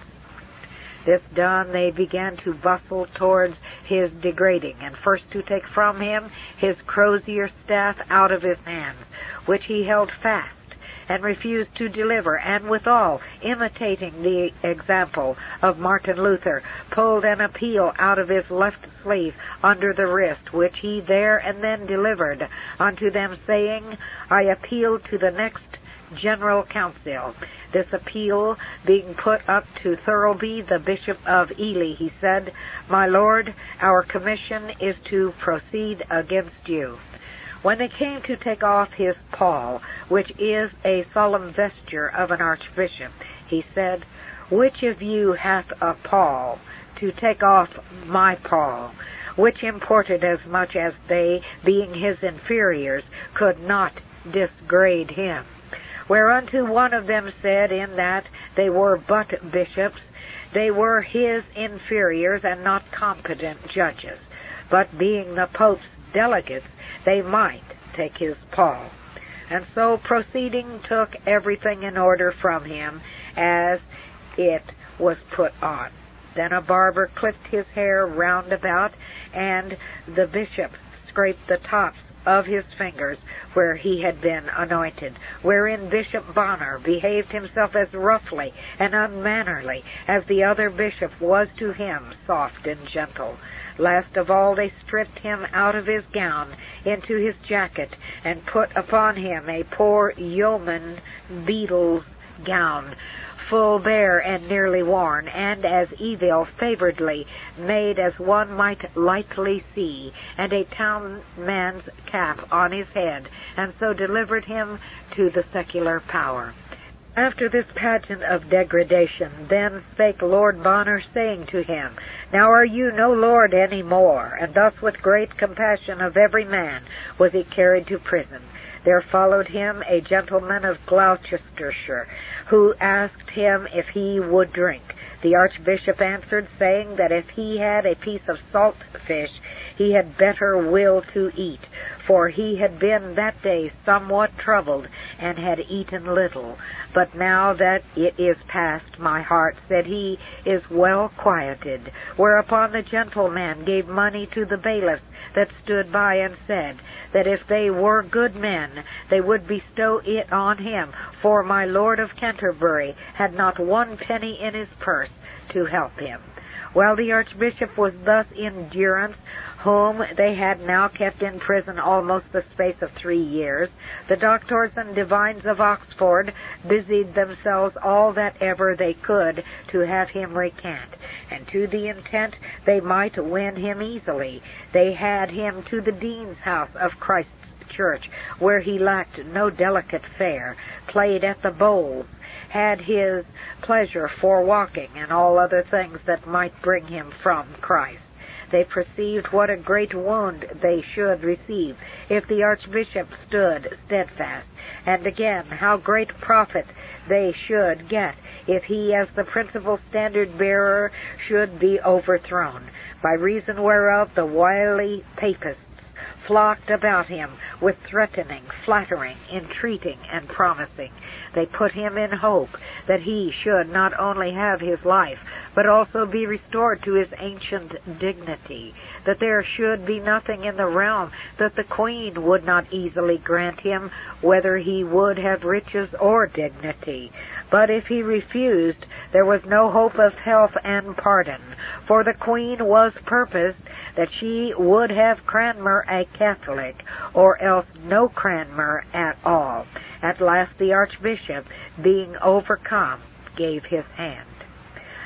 This done, they began to bustle towards his degrading, and first to take from him his crozier staff out of his hands, which he held fast, and refused to deliver, and withal, imitating the example of Martin Luther, pulled an appeal out of his left sleeve under the wrist, which he there and then delivered unto them, saying, "I appeal to the next General Council." This appeal being put up to Thirlby, the Bishop of Ely, he said, "My Lord, our commission is to proceed against you." When they came to take off his pall, which is a solemn vesture of an archbishop, he said, "Which of you hath a pall to take off my pall?" Which imported as much as they, being his inferiors, could not disgrade him. Whereunto one of them said, in that they were but bishops, they were his inferiors and not competent judges, but being the Pope's delegates, they might take his pall. And so proceeding took everything in order from him as it was put on. Then a barber clipped his hair round about, and the bishop scraped the tops of his fingers where he had been anointed, wherein Bishop Bonner behaved himself as roughly and unmannerly as the other bishop was to him soft and gentle. Last of all, they stripped him out of his gown into his jacket, and put upon him a poor yeoman beadle's gown, full bare and nearly worn, and as evil favoredly made as one might lightly see, and a townman's cap on his head, and so delivered him to the secular power. After this pageant of degradation, then spake Lord Bonner, saying to him, "Now are you no lord any more," and thus with great compassion of every man was he carried to prison. There followed him a gentleman of Gloucestershire, who asked him if he would drink. The Archbishop answered, saying that if he had a piece of salt fish, he had better will to eat, for he had been that day somewhat troubled, and had eaten little. But now that it is past, my heart, said he, is well quieted. Whereupon the gentleman gave money to the bailiffs that stood by, and said that if they were good men, they would bestow it on him, for my Lord of Canterbury had not one penny in his purse to help him. While the Archbishop was thus in durance, whom they had now kept in prison almost the space of three years, the doctors and divines of Oxford busied themselves all that ever they could to have him recant, and to the intent they might win him easily, they had him to the Dean's house of Christ's Church, where he lacked no delicate fare, played at the bowls, had his pleasure for walking, and all other things that might bring him from Christ. They perceived what a great wound they should receive if the Archbishop stood steadfast, and again how great profit they should get if he, as the principal standard-bearer, should be overthrown, by reason whereof the wily papists flocked about him with threatening, flattering, entreating, and promising. They put him in hope that he should not only have his life, but also be restored to his ancient dignity, that there should be nothing in the realm that the Queen would not easily grant him, whether he would have riches or dignity. But if he refused, there was no hope of health and pardon, for the Queen was purposed that she would have Cranmer a Catholic, or else no Cranmer at all. At last the Archbishop, being overcome, gave his hand.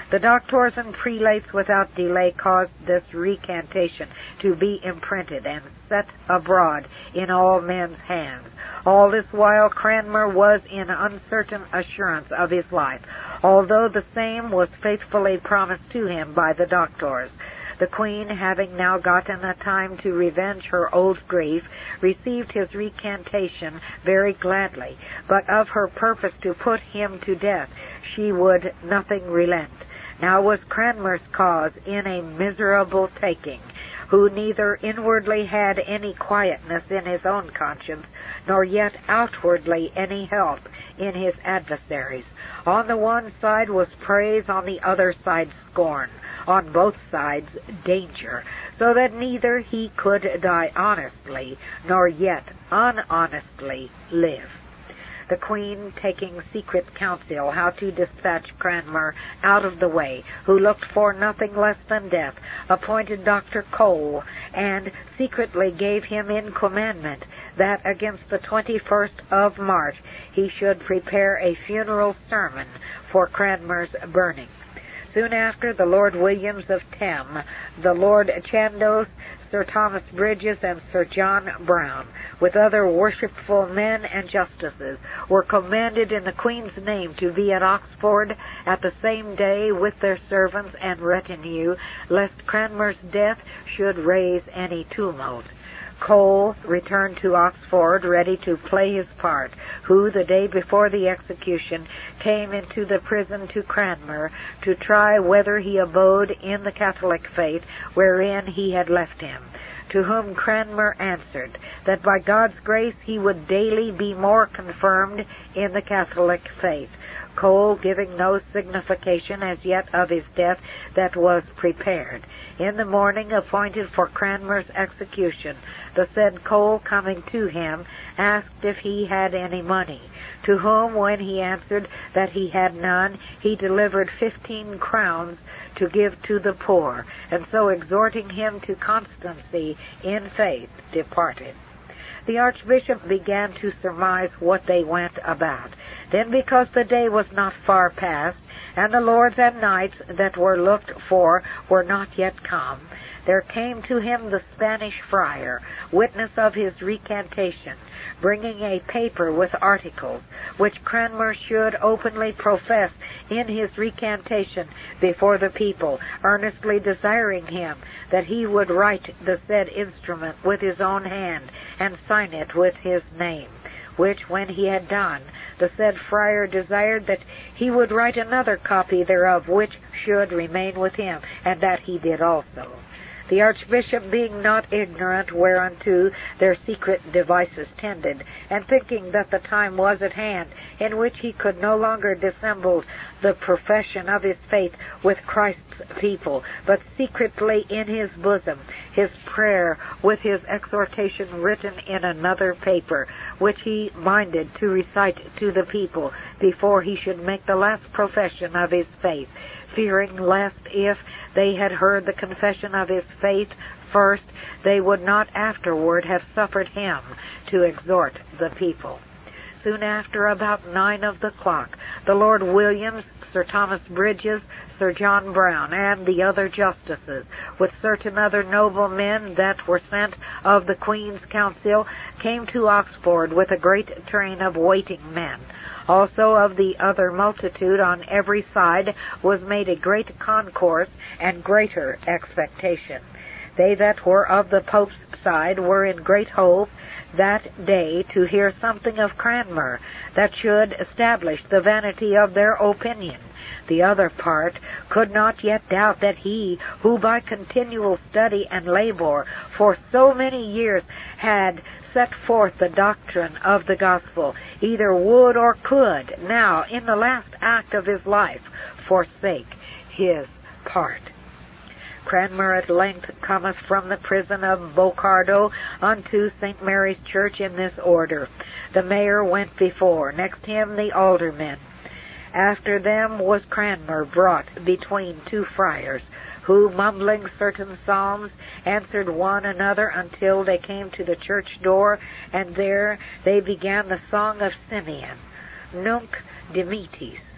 The doctors and prelates without delay caused this recantation to be imprinted and set abroad in all men's hands. All this while Cranmer was in uncertain assurance of his life, although the same was faithfully promised to him by the doctors. The Queen, having now gotten a time to revenge her old grief, received his recantation very gladly, but of her purpose to put him to death she would nothing relent. Now was Cranmer's cause in a miserable taking, who neither inwardly had any quietness in his own conscience, nor yet outwardly any help in his adversaries. On the one side was praise, on the other side scorn, on both sides danger, so that neither he could die honestly, nor yet unhonestly live. The Queen, taking secret counsel how to dispatch Cranmer out of the way, who looked for nothing less than death, appointed Doctor Cole, and secretly gave him in commandment that against the twenty-first of March he should prepare a funeral sermon for Cranmer's burning. Soon after, the Lord Williams of Thame, the Lord Chandos, Sir Thomas Bridges, and Sir John Brown, with other worshipful men and justices, were commanded in the Queen's name to be at Oxford at the same day with their servants and retinue, lest Cranmer's death should raise any tumult. Cole returned to Oxford ready to play his part, who, the day before the execution, came into the prison to Cranmer to try whether he abode in the Catholic faith wherein he had left him, to whom Cranmer answered that by God's grace he would daily be more confirmed in the Catholic faith, Cole giving no signification as yet of his death that was prepared. In the morning appointed for Cranmer's execution, the said Cole, coming to him, asked if he had any money, to whom, when he answered that he had none, he delivered fifteen crowns to give to the poor, and so exhorting him to constancy in faith, departed. The Archbishop began to surmise what they went about. Then, because the day was not far past, and the lords and knights that were looked for were not yet come, there came to him the Spanish friar, witness of his recantation, bringing a paper with articles, which Cranmer should openly profess in his recantation before the people, earnestly desiring him that he would write the said instrument with his own hand, and sign it with his name. Which, when he had done, the said friar desired that he would write another copy thereof, which should remain with him, and that he did also. The Archbishop, being not ignorant whereunto their secret devices tended, and thinking that the time was at hand in which he could no longer dissemble the profession of his faith with Christ's people, but secretly in his bosom his prayer with his exhortation written in another paper, which he minded to recite to the people before he should make the last profession of his faith, fearing lest if they had heard the confession of his faith first, they would not afterward have suffered him to exhort the people. Soon after, about nine of the clock, the Lord Williams, Sir Thomas Bridges, Sir John Brown, and the other justices, with certain other noble men that were sent of the Queen's council, came to Oxford with a great train of waiting men. Also of the other multitude on every side was made a great concourse and greater expectation. They that were of the Pope's side were in great hope that day to hear something of Cranmer that should establish the vanity of their opinion. The other part could not yet doubt that he, who by continual study and labor for so many years had set forth the doctrine of the gospel, either would or could now, in the last act of his life, forsake his part. Cranmer at length cometh from the prison of Bocardo unto Saint Mary's Church in this order. The mayor went before, next him the aldermen. After them was Cranmer brought between two friars, who, mumbling certain psalms, answered one another until they came to the church door, and there they began the song of Simeon, Nunc Dimittis.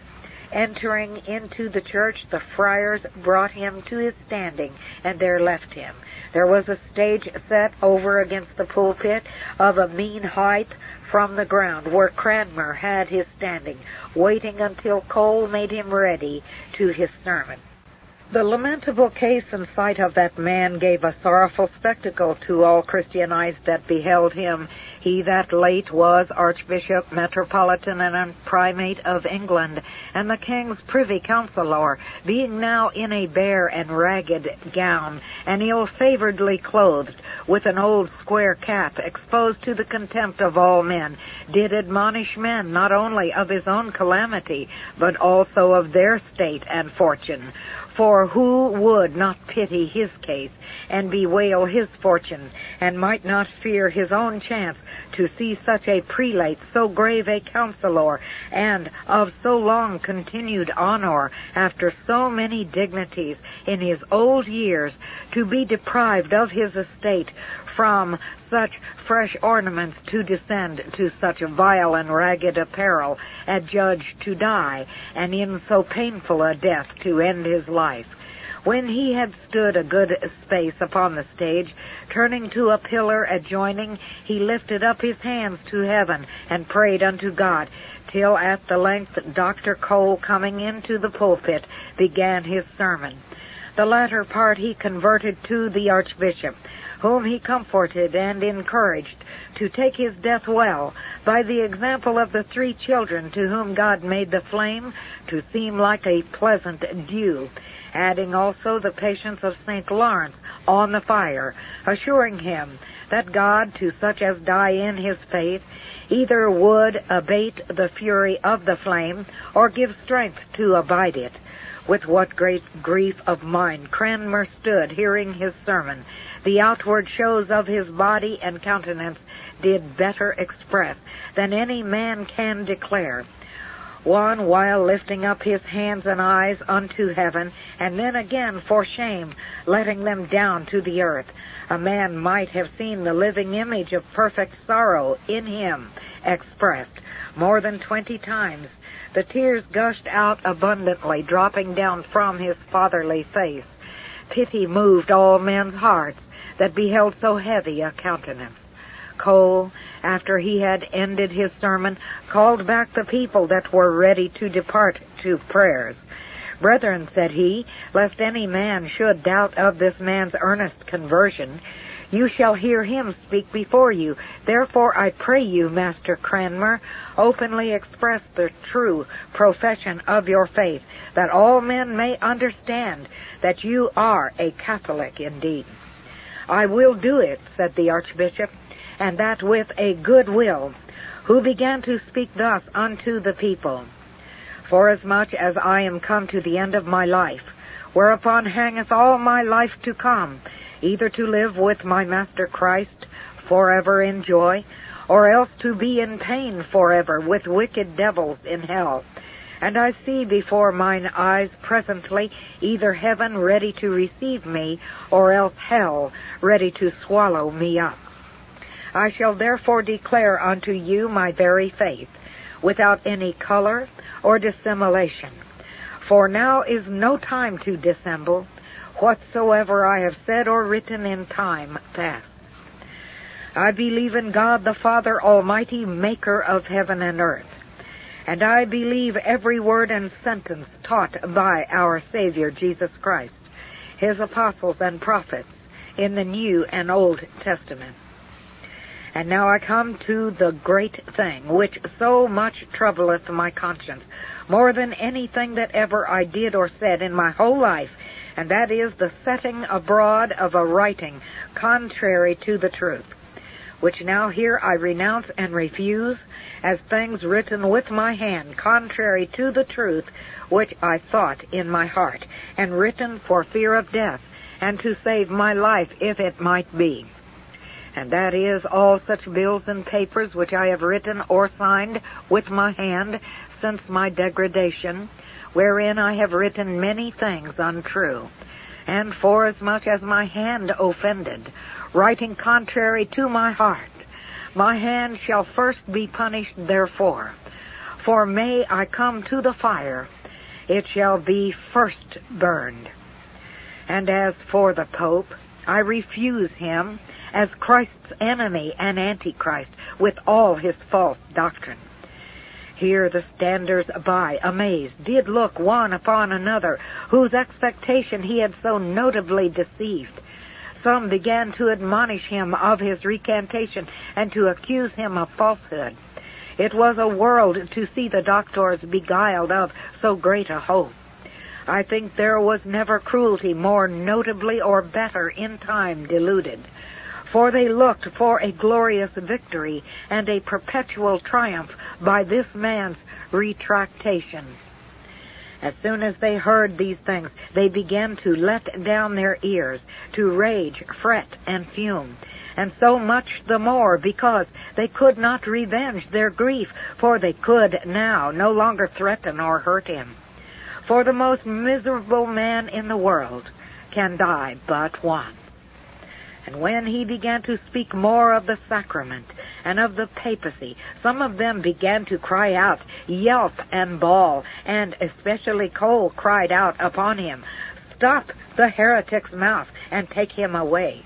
Entering into the church, the friars brought him to his standing, and there left him. There was a stage set over against the pulpit of a mean height from the ground, where Cranmer had his standing, waiting until Cole made him ready to his sermon. The lamentable case and sight of that man gave a sorrowful spectacle to all Christian eyes that beheld him. He that late was Archbishop, Metropolitan, and Primate of England, and the King's Privy Councillor, being now in a bare and ragged gown, and ill-favouredly clothed, with an old square cap, exposed to the contempt of all men, did admonish men not only of his own calamity, but also of their state and fortune. For who would not pity his case, and bewail his fortune, and might not fear his own chance to see such a prelate, so grave a counsellor, and of so long continued honour, after so many dignities in his old years, to be deprived of his estate, from such fresh ornaments to descend to such vile and ragged apparel, adjudged to die, and in so painful a death to end his life? When he had stood a good space upon the stage, turning to a pillar adjoining, he lifted up his hands to heaven, and prayed unto God, till at the length Doctor Cole, coming into the pulpit, began his sermon. The latter part he converted to the Archbishop, whom he comforted and encouraged to take his death well, by the example of the three children to whom God made the flame to seem like a pleasant dew, adding also the patience of Saint Lawrence on the fire, assuring him that God, to such as die in his faith, either would abate the fury of the flame, or give strength to abide it. With what great grief of mind Cranmer stood, hearing his sermon. The outward shows of his body and countenance did better express than any man can declare. One while lifting up his hands and eyes unto heaven, and then again for shame letting them down to the earth, a man might have seen the living image of perfect sorrow in him expressed more than twenty times. The tears gushed out abundantly, dropping down from his fatherly face. Pity moved all men's hearts that beheld so heavy a countenance. Cole, after he had ended his sermon, called back the people that were ready to depart to prayers. Brethren, said he, lest any man should doubt of this man's earnest conversion, you shall hear him speak before you. Therefore I pray you, Master Cranmer, openly express the true profession of your faith, that all men may understand that you are a Catholic indeed. I will do it, said the Archbishop, and that with a good will, who began to speak thus unto the people. Forasmuch as I am come to the end of my life, whereupon hangeth all my life to come, either to live with my Master Christ forever in joy, or else to be in pain forever with wicked devils in hell. And I see before mine eyes presently either heaven ready to receive me, or else hell ready to swallow me up. I shall therefore declare unto you my very faith, without any color or dissimulation. For now is no time to dissemble whatsoever I have said or written in time past. I believe in God the Father Almighty, maker of heaven and earth. And I believe every word and sentence taught by our Savior Jesus Christ, his apostles and prophets, in the New and Old Testament. And now I come to the great thing, which so much troubleth my conscience, more than anything that ever I did or said in my whole life, and that is the setting abroad of a writing contrary to the truth, which now here I renounce and refuse, as things written with my hand contrary to the truth, which I thought in my heart, and written for fear of death, and to save my life if it might be. And that is all such bills and papers which I have written or signed with my hand since my degradation, wherein I have written many things untrue, and forasmuch as my hand offended, writing contrary to my heart, my hand shall first be punished therefore. For may I come to the fire, it shall be first burned. And as for the Pope, I refuse him as Christ's enemy and Antichrist with all his false doctrine. Here the standers by, amazed, did look one upon another, whose expectation he had so notably deceived. Some began to admonish him of his recantation and to accuse him of falsehood. It was a world to see the doctors beguiled of so great a hope. I think there was never cruelty more notably or better in time deluded, for they looked for a glorious victory and a perpetual triumph by this man's retractation. As soon as they heard these things, they began to let down their ears, to rage, fret, and fume, and so much the more because they could not revenge their grief, for they could now no longer threaten or hurt him. For the most miserable man in the world can die but once. And when he began to speak more of the sacrament and of the papacy, some of them began to cry out, yelp and bawl, and especially Cole cried out upon him, "Stop the heretic's mouth and take him away."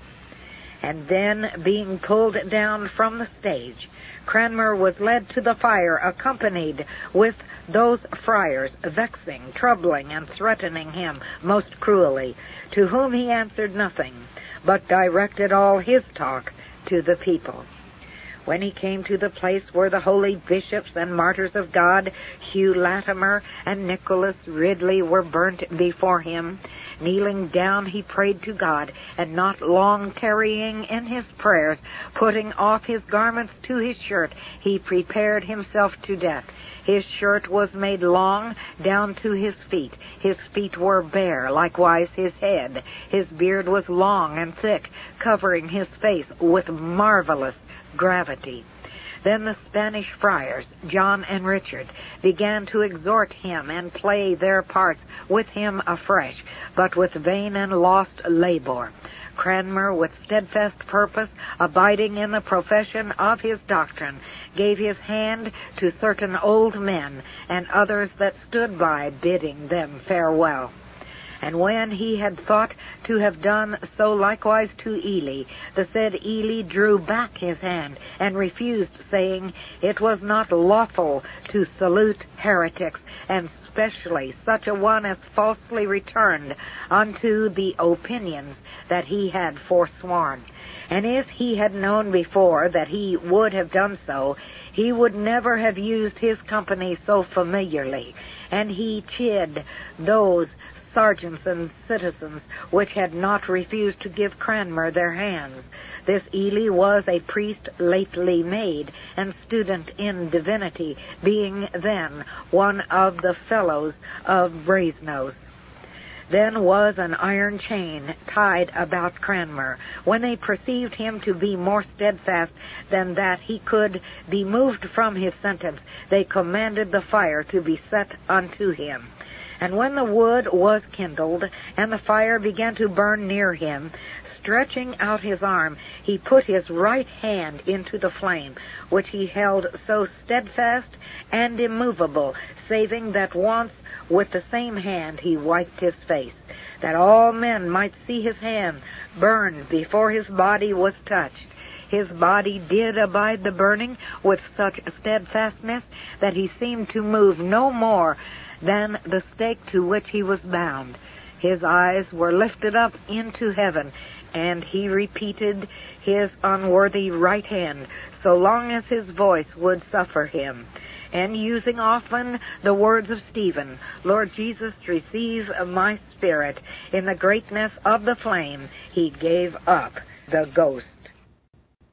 And then, being pulled down from the stage, Cranmer was led to the fire, accompanied with those friars, vexing, troubling, and threatening him most cruelly, to whom he answered nothing, but directed all his talk to the people. When he came to the place where the holy bishops and martyrs of God, Hugh Latimer and Nicholas Ridley, were burnt before him, kneeling down he prayed to God, and not long tarrying in his prayers, putting off his garments to his shirt, he prepared himself to death. His shirt was made long down to his feet. His feet were bare, likewise his head. His beard was long and thick, covering his face with marvelous gravity. Then the Spanish friars, John and Richard, began to exhort him and play their parts with him afresh, but with vain and lost labor. Cranmer, with steadfast purpose, abiding in the profession of his doctrine, gave his hand to certain old men, and others that stood by, bidding them farewell. And when he had thought to have done so likewise to Ely, the said Ely drew back his hand, and refused, saying, it was not lawful to salute heretics, and specially such a one as falsely returned unto the opinions that he had forsworn. And if he had known before that he would have done so, he would never have used his company so familiarly. And he chid those sergeants and citizens which had not refused to give Cranmer their hands. This Ely was a priest lately made, and student in divinity, being then one of the fellows of Brasenose. Then was an iron chain tied about Cranmer. When they perceived him to be more steadfast than that he could be moved from his sentence, they commanded the fire to be set unto him. And when the wood was kindled, and the fire began to burn near him, stretching out his arm, he put his right hand into the flame, which he held so steadfast and immovable, saving that once with the same hand he wiped his face, that all men might see his hand burn before his body was touched. His body did abide the burning with such steadfastness that he seemed to move no more than the stake to which he was bound. His eyes were lifted up into heaven, and he repeated his unworthy right hand, so long as his voice would suffer him. And using often the words of Stephen, Lord Jesus, receive my spirit, in the greatness of the flame, he gave up the ghost.